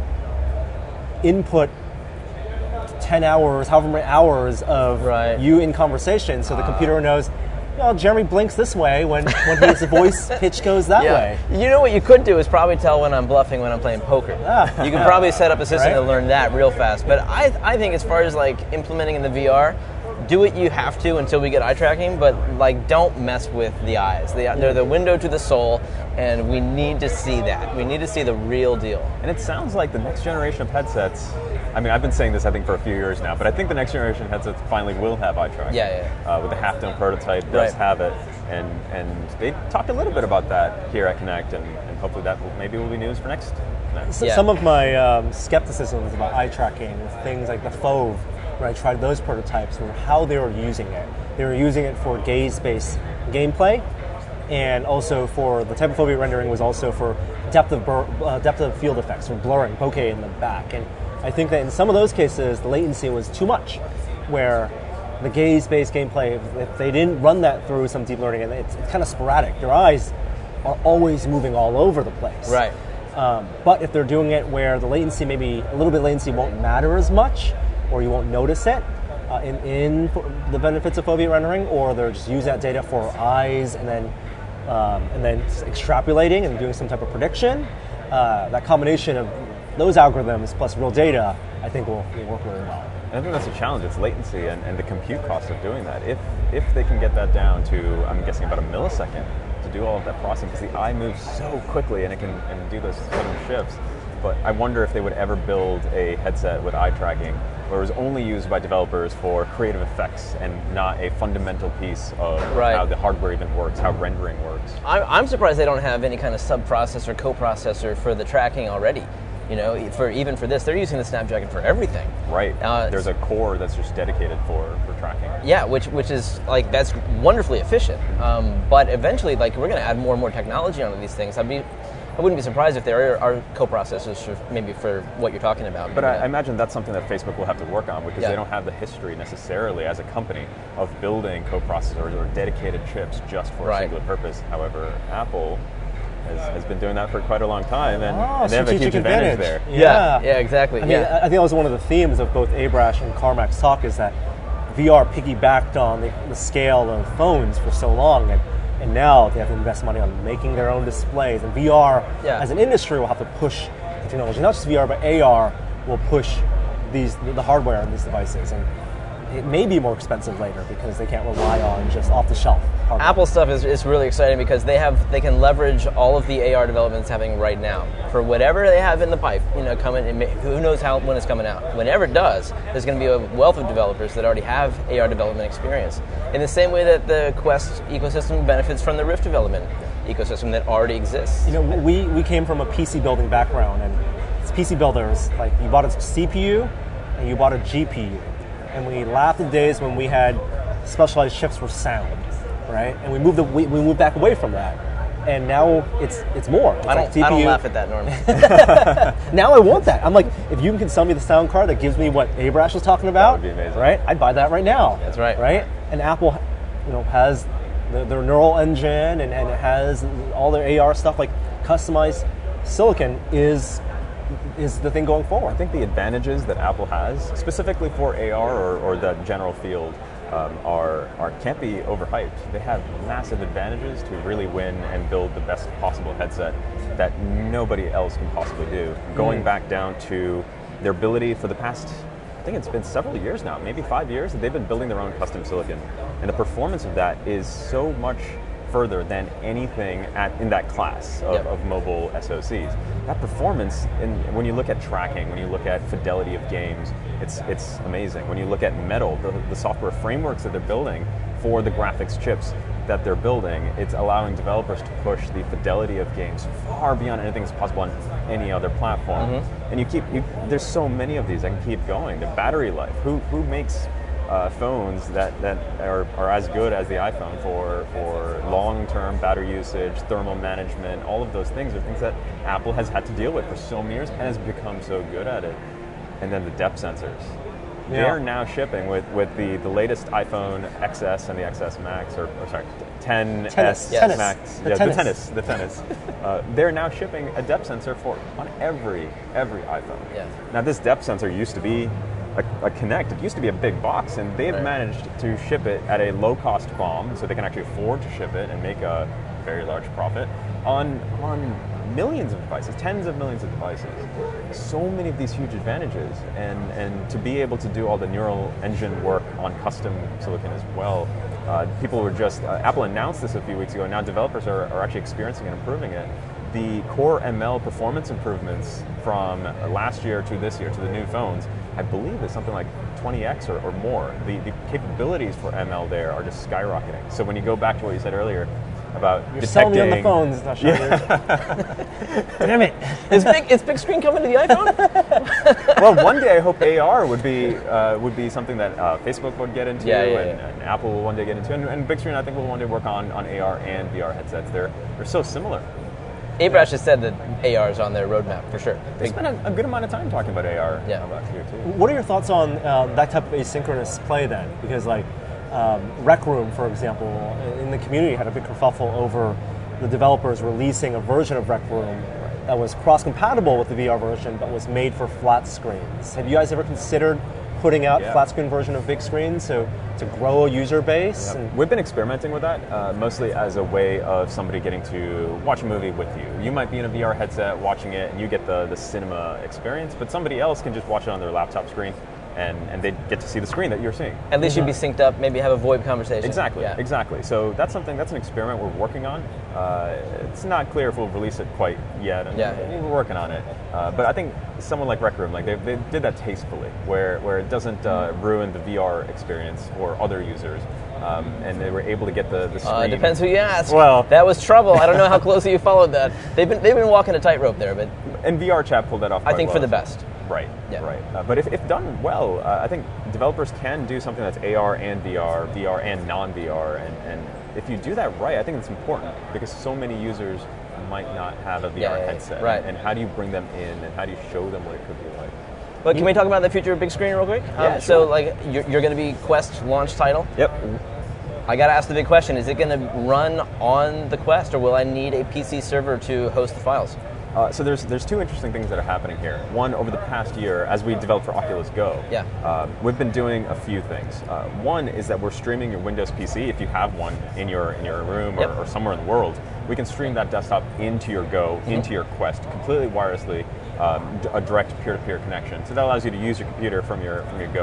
input ten hours, however many hours of Right. you in conversation, so the computer knows, well, Jeremy blinks this way when, when his voice pitch goes that way. You know what you could do is probably tell when I'm bluffing when I'm playing poker. Ah. You can probably set up a system Right. to learn that real fast. But I, I think as far as like implementing in the V R, do what you have to until we get eye tracking, but like don't mess with the eyes. They, they're the window to the soul, and we need to see that. We need to see the real deal. And it sounds like the next generation of headsets, I mean, I've been saying this, I think, for a few years now, but I think the next generation of headsets finally will have eye tracking. Yeah, yeah. Uh, with the Half Dome prototype does Right. have it. And and they talked a little bit about that here at Connect, and, and hopefully that will, maybe will be news for next Connect. So Yeah. Some of my um, skepticisms about eye tracking with things like the Fove, where I tried those prototypes, were how they were using it. They were using it for gaze-based gameplay, and also for the type of foveated rendering was also for depth of bur- uh, depth of field effects, or blurring, bokeh in the back. And I think that in some of those cases, the latency was too much, where the gaze-based gameplay, if- if they didn't run that through some deep learning, and it's, it's kind of sporadic. Their eyes are always moving all over the place. Right. Um, but if they're doing it where the latency, maybe a little bit latency won't matter as much, or you won't notice it uh, in, in fo- the benefits of foveated rendering, or they're just using that data for eyes and then um, and then extrapolating and doing some type of prediction, uh, that combination of those algorithms plus real data, I think will, will work really well. And I think that's a challenge. It's latency and, and the compute cost of doing that. If if they can get that down to, I'm guessing, about a millisecond to do all of that processing, because the eye moves so quickly and it can and do those sudden shifts. But I wonder if they would ever build a headset with eye tracking where it was only used by developers for creative effects and not a fundamental piece of Right. how the hardware even works, how rendering works. I'm, I'm surprised they don't have any kind of sub-processor, co-processor for the tracking already. You know, for even for this, they're using the Snapdragon for everything. Right. Uh, There's a core that's just dedicated for, for tracking. Yeah, which which is like that's wonderfully efficient. Um, but eventually, like we're going to add more and more technology onto these things. I'd be, I wouldn't be surprised if there are, are co-processors for, maybe for what you're talking about. But I, Yeah. I imagine that's something that Facebook will have to work on, because Yeah. they don't have the history necessarily as a company of building co-processors or dedicated chips just for Right. a singular purpose. However, Apple has, has been doing that for quite a long time, and, Oh, and they have a huge strategic advantage, advantage. there. Yeah, yeah, exactly. I mean, yeah. I I think that was one of the themes of both Abrash and Carmack's talk, is that V R piggybacked on the, the scale of phones for so long, and, and now they have to invest money on making their own displays. And V R, Yeah. as an industry, will have to push the technology. Not just V R, but A R will push these the hardware on these devices. And it may be more expensive later because they can't rely on just off-the-shelf hardware. Apple stuff is, is really exciting because they have they can leverage all of the A R development that's happening right now for whatever they have in the pipe. You know, coming. It may, who knows how when it's coming out? Whenever it does, there's going to be a wealth of developers that already have A R development experience. In the same way that the Quest ecosystem benefits from the Rift development ecosystem that already exists. You know, we we came from a P C building background, and it's P C builders, like you bought a C P U and you bought a G P U. And we laughed at days when we had specialized chips for sound, right? And we moved the, we, we moved back away from that. And now it's it's more. It's I don't like T P U. I don't laugh at that, Norman. Now I want that. I'm like, if you can sell me the sound card that gives me what Abrash was talking about, That would be amazing. right? I'd buy that right now. That's right. Right? And Apple, you know, has the, their neural engine and, and it has all their A R stuff. Like customized silicon is is the thing going forward. I think the advantages that Apple has, specifically for A R or, or the general field, um, are, are can't be overhyped. They have massive advantages to really win and build the best possible headset that nobody else can possibly do. Going Mm. back down to their ability for the past, I think it's been several years now, maybe five years, that they've been building their own custom silicon. And the performance of that is so much further than anything at, in that class of, Yep. of mobile S O Cs. That performance, in, when you look at tracking, when you look at fidelity of games, it's it's amazing. When you look at Metal, the, the software frameworks that they're building for the graphics chips that they're building, it's allowing developers to push the fidelity of games far beyond anything that's possible on any other platform. Mm-hmm. And you keep, you, there's so many of these, I can keep going. The battery life, who who makes Uh, phones that, that are, are as good as the iPhone for, for long-term battery usage, thermal management, all of those things are things that Apple has had to deal with for so many years and has become so good at it. And then the depth sensors. Yeah. They're now shipping with, with the, the latest iPhone X S and the X S Max, or, or sorry, ten Tennis. S Yes. Max. The yeah, tennis. the tennis. The tennis. uh, they're now shipping a depth sensor for on every every iPhone. Yeah. Now this depth sensor used to be A, a Kinect. It used to be a big box, and they've Right. managed to ship it at a low-cost BOM, so they can actually afford to ship it and make a very large profit on on millions of devices, tens of millions of devices. So many of these huge advantages, and and to be able to do all the neural engine work on custom silicon as well. Uh, people were just uh, Apple announced this a few weeks ago, and now developers are, are actually experiencing and improving it. The Core M L performance improvements from last year to this year to the new phones, I believe is something like twenty x or, or more. The, the capabilities for M L there are just skyrocketing. So when you go back to what you said earlier about You're detecting, selling me on the phones, not sure. Damn it. Is big is big screen coming to the iPhone? well, one day I hope A R would be uh, would be something that uh, Facebook would get into, Yeah, yeah, and, yeah. and Apple will one day get into, and, and Big Screen I think will one day work on, on A R and V R headsets. They're they're so similar. Abrash has said that A R is on their roadmap for sure. They spent a, a good amount of time talking about A R Yeah. about here too. What are your thoughts on um, that type of asynchronous play then? Because like um, Rec Room, for example, in the community had a big kerfuffle over the developers releasing a version of Rec Room that was cross-compatible with the V R version, but was made for flat screens. Have you guys ever considered putting out Yeah. flat screen version of Big Screen so to grow a user base? And We've been experimenting with that, uh, mostly as a way of somebody getting to watch a movie with you. You might be in a V R headset watching it, and you get the, the cinema experience, but somebody else can just watch it on their laptop screen, and, and they get to see the screen that you're seeing. At least you'd be synced up, maybe have a VoIP conversation. Exactly, Yeah. exactly. So that's something, that's an experiment we're working on. Uh, it's not clear if we'll release it quite yet, and Yeah. we're working on it. Uh, but I think someone like Rec Room, like they, they did that tastefully, where, where it doesn't uh, ruin the V R experience for other users, um, and they were able to get the, the screen. Uh, depends who you ask. Well- that was trouble. I don't know how closely you followed that. They've been they've been walking a tightrope there, but And V R Chat pulled that off I quite think for well. the best. Right, Yeah. right. Uh, but if, if done well, uh, I think developers can do something that's A R and V R, V R and non-V R, and, and if you do that right, I think it's important because so many users might not have a V R Yeah, yeah, yeah. headset. Right. And how do you bring them in, and how do you show them what it could be like? But can we talk about the future of Big Screen real quick? Yeah, Um, So sure. like you're, you're going to be Quest launch title. Yep. I got to ask the big question: is it going to run on the Quest, or will I need a P C server to host the files? Uh, so there's there's two interesting things that are happening here. One, over the past year, as we developed for Oculus Go, Yeah. um, we've been doing a few things. Uh, one is that we're streaming your Windows P C, if you have one in your in your room or, Yep. or somewhere in the world. We can stream that desktop into your Go, Mm-hmm. into your Quest, completely wirelessly, um, d- a direct peer-to-peer connection. So that allows you to use your computer from your from your Go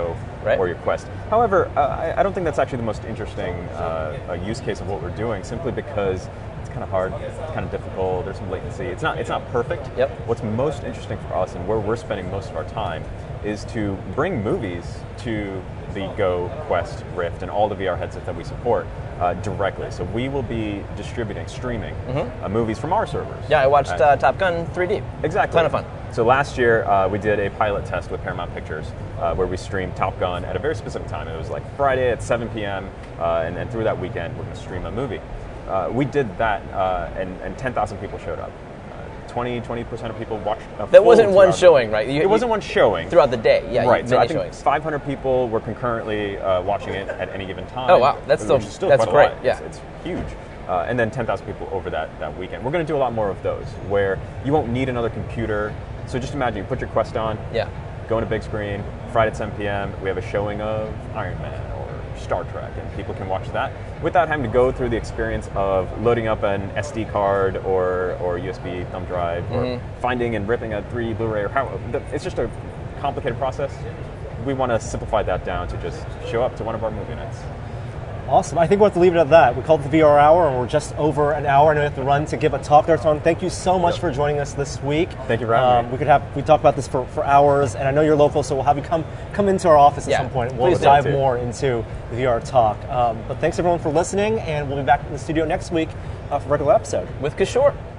right. or your Quest. However, uh, I, I don't think that's actually the most interesting uh, uh, use case of what we're doing, simply because it's kind of hard, it's kind of difficult, there's some latency. It's not, it's not perfect. Yep. What's most interesting for us and where we're spending most of our time is to bring movies to the Go, Quest, Rift, and all the V R headsets that we support uh, directly. So we will be distributing, streaming mm-hmm. uh, movies from our servers. Yeah, I watched uh, Top Gun three D. Exactly. Ton of fun. So last year uh, we did a pilot test with Paramount Pictures uh, where we streamed Top Gun at a very specific time. It was like Friday at seven p.m. Uh, and then through that weekend we're going to stream a movie. Uh, we did that uh, and, and ten thousand people showed up. twenty percent of people watched a That wasn't one throughout. showing, right? You, it wasn't one showing. Throughout the day, yeah. Right, so I think showings. five hundred people were concurrently uh, watching it at any given time. Oh, wow. That's still, which is still that's quite great, a lot. yeah. It's, it's huge. Uh, and then ten thousand people over that, that weekend. We're going to do a lot more of those, where you won't need another computer. So just imagine, you put your Quest on, yeah. go on a big screen, Friday at seven p.m., we have a showing of Iron Man or Star Trek, and people can watch that without having to go through the experience of loading up an S D card or, or U S B thumb drive mm-hmm. or finding and ripping a three D Blu-ray. Or how, it's just a complicated process. We want to simplify that down to just show up to one of our movie nights. Awesome. I think we'll have to leave it at that. We called it the V R Hour, and we're just over an hour. I know we have to run to give a talk there, Tom. Thank you so much yep. for joining us this week. Thank you for having um, me. We could have we talk about this for, for hours, and I know you're local, so we'll have you come come into our office at yeah, some point. We'll please dive do. more into the V R talk. Um, but thanks everyone for listening, and we'll be back in the studio next week uh, for a regular episode with Kishore.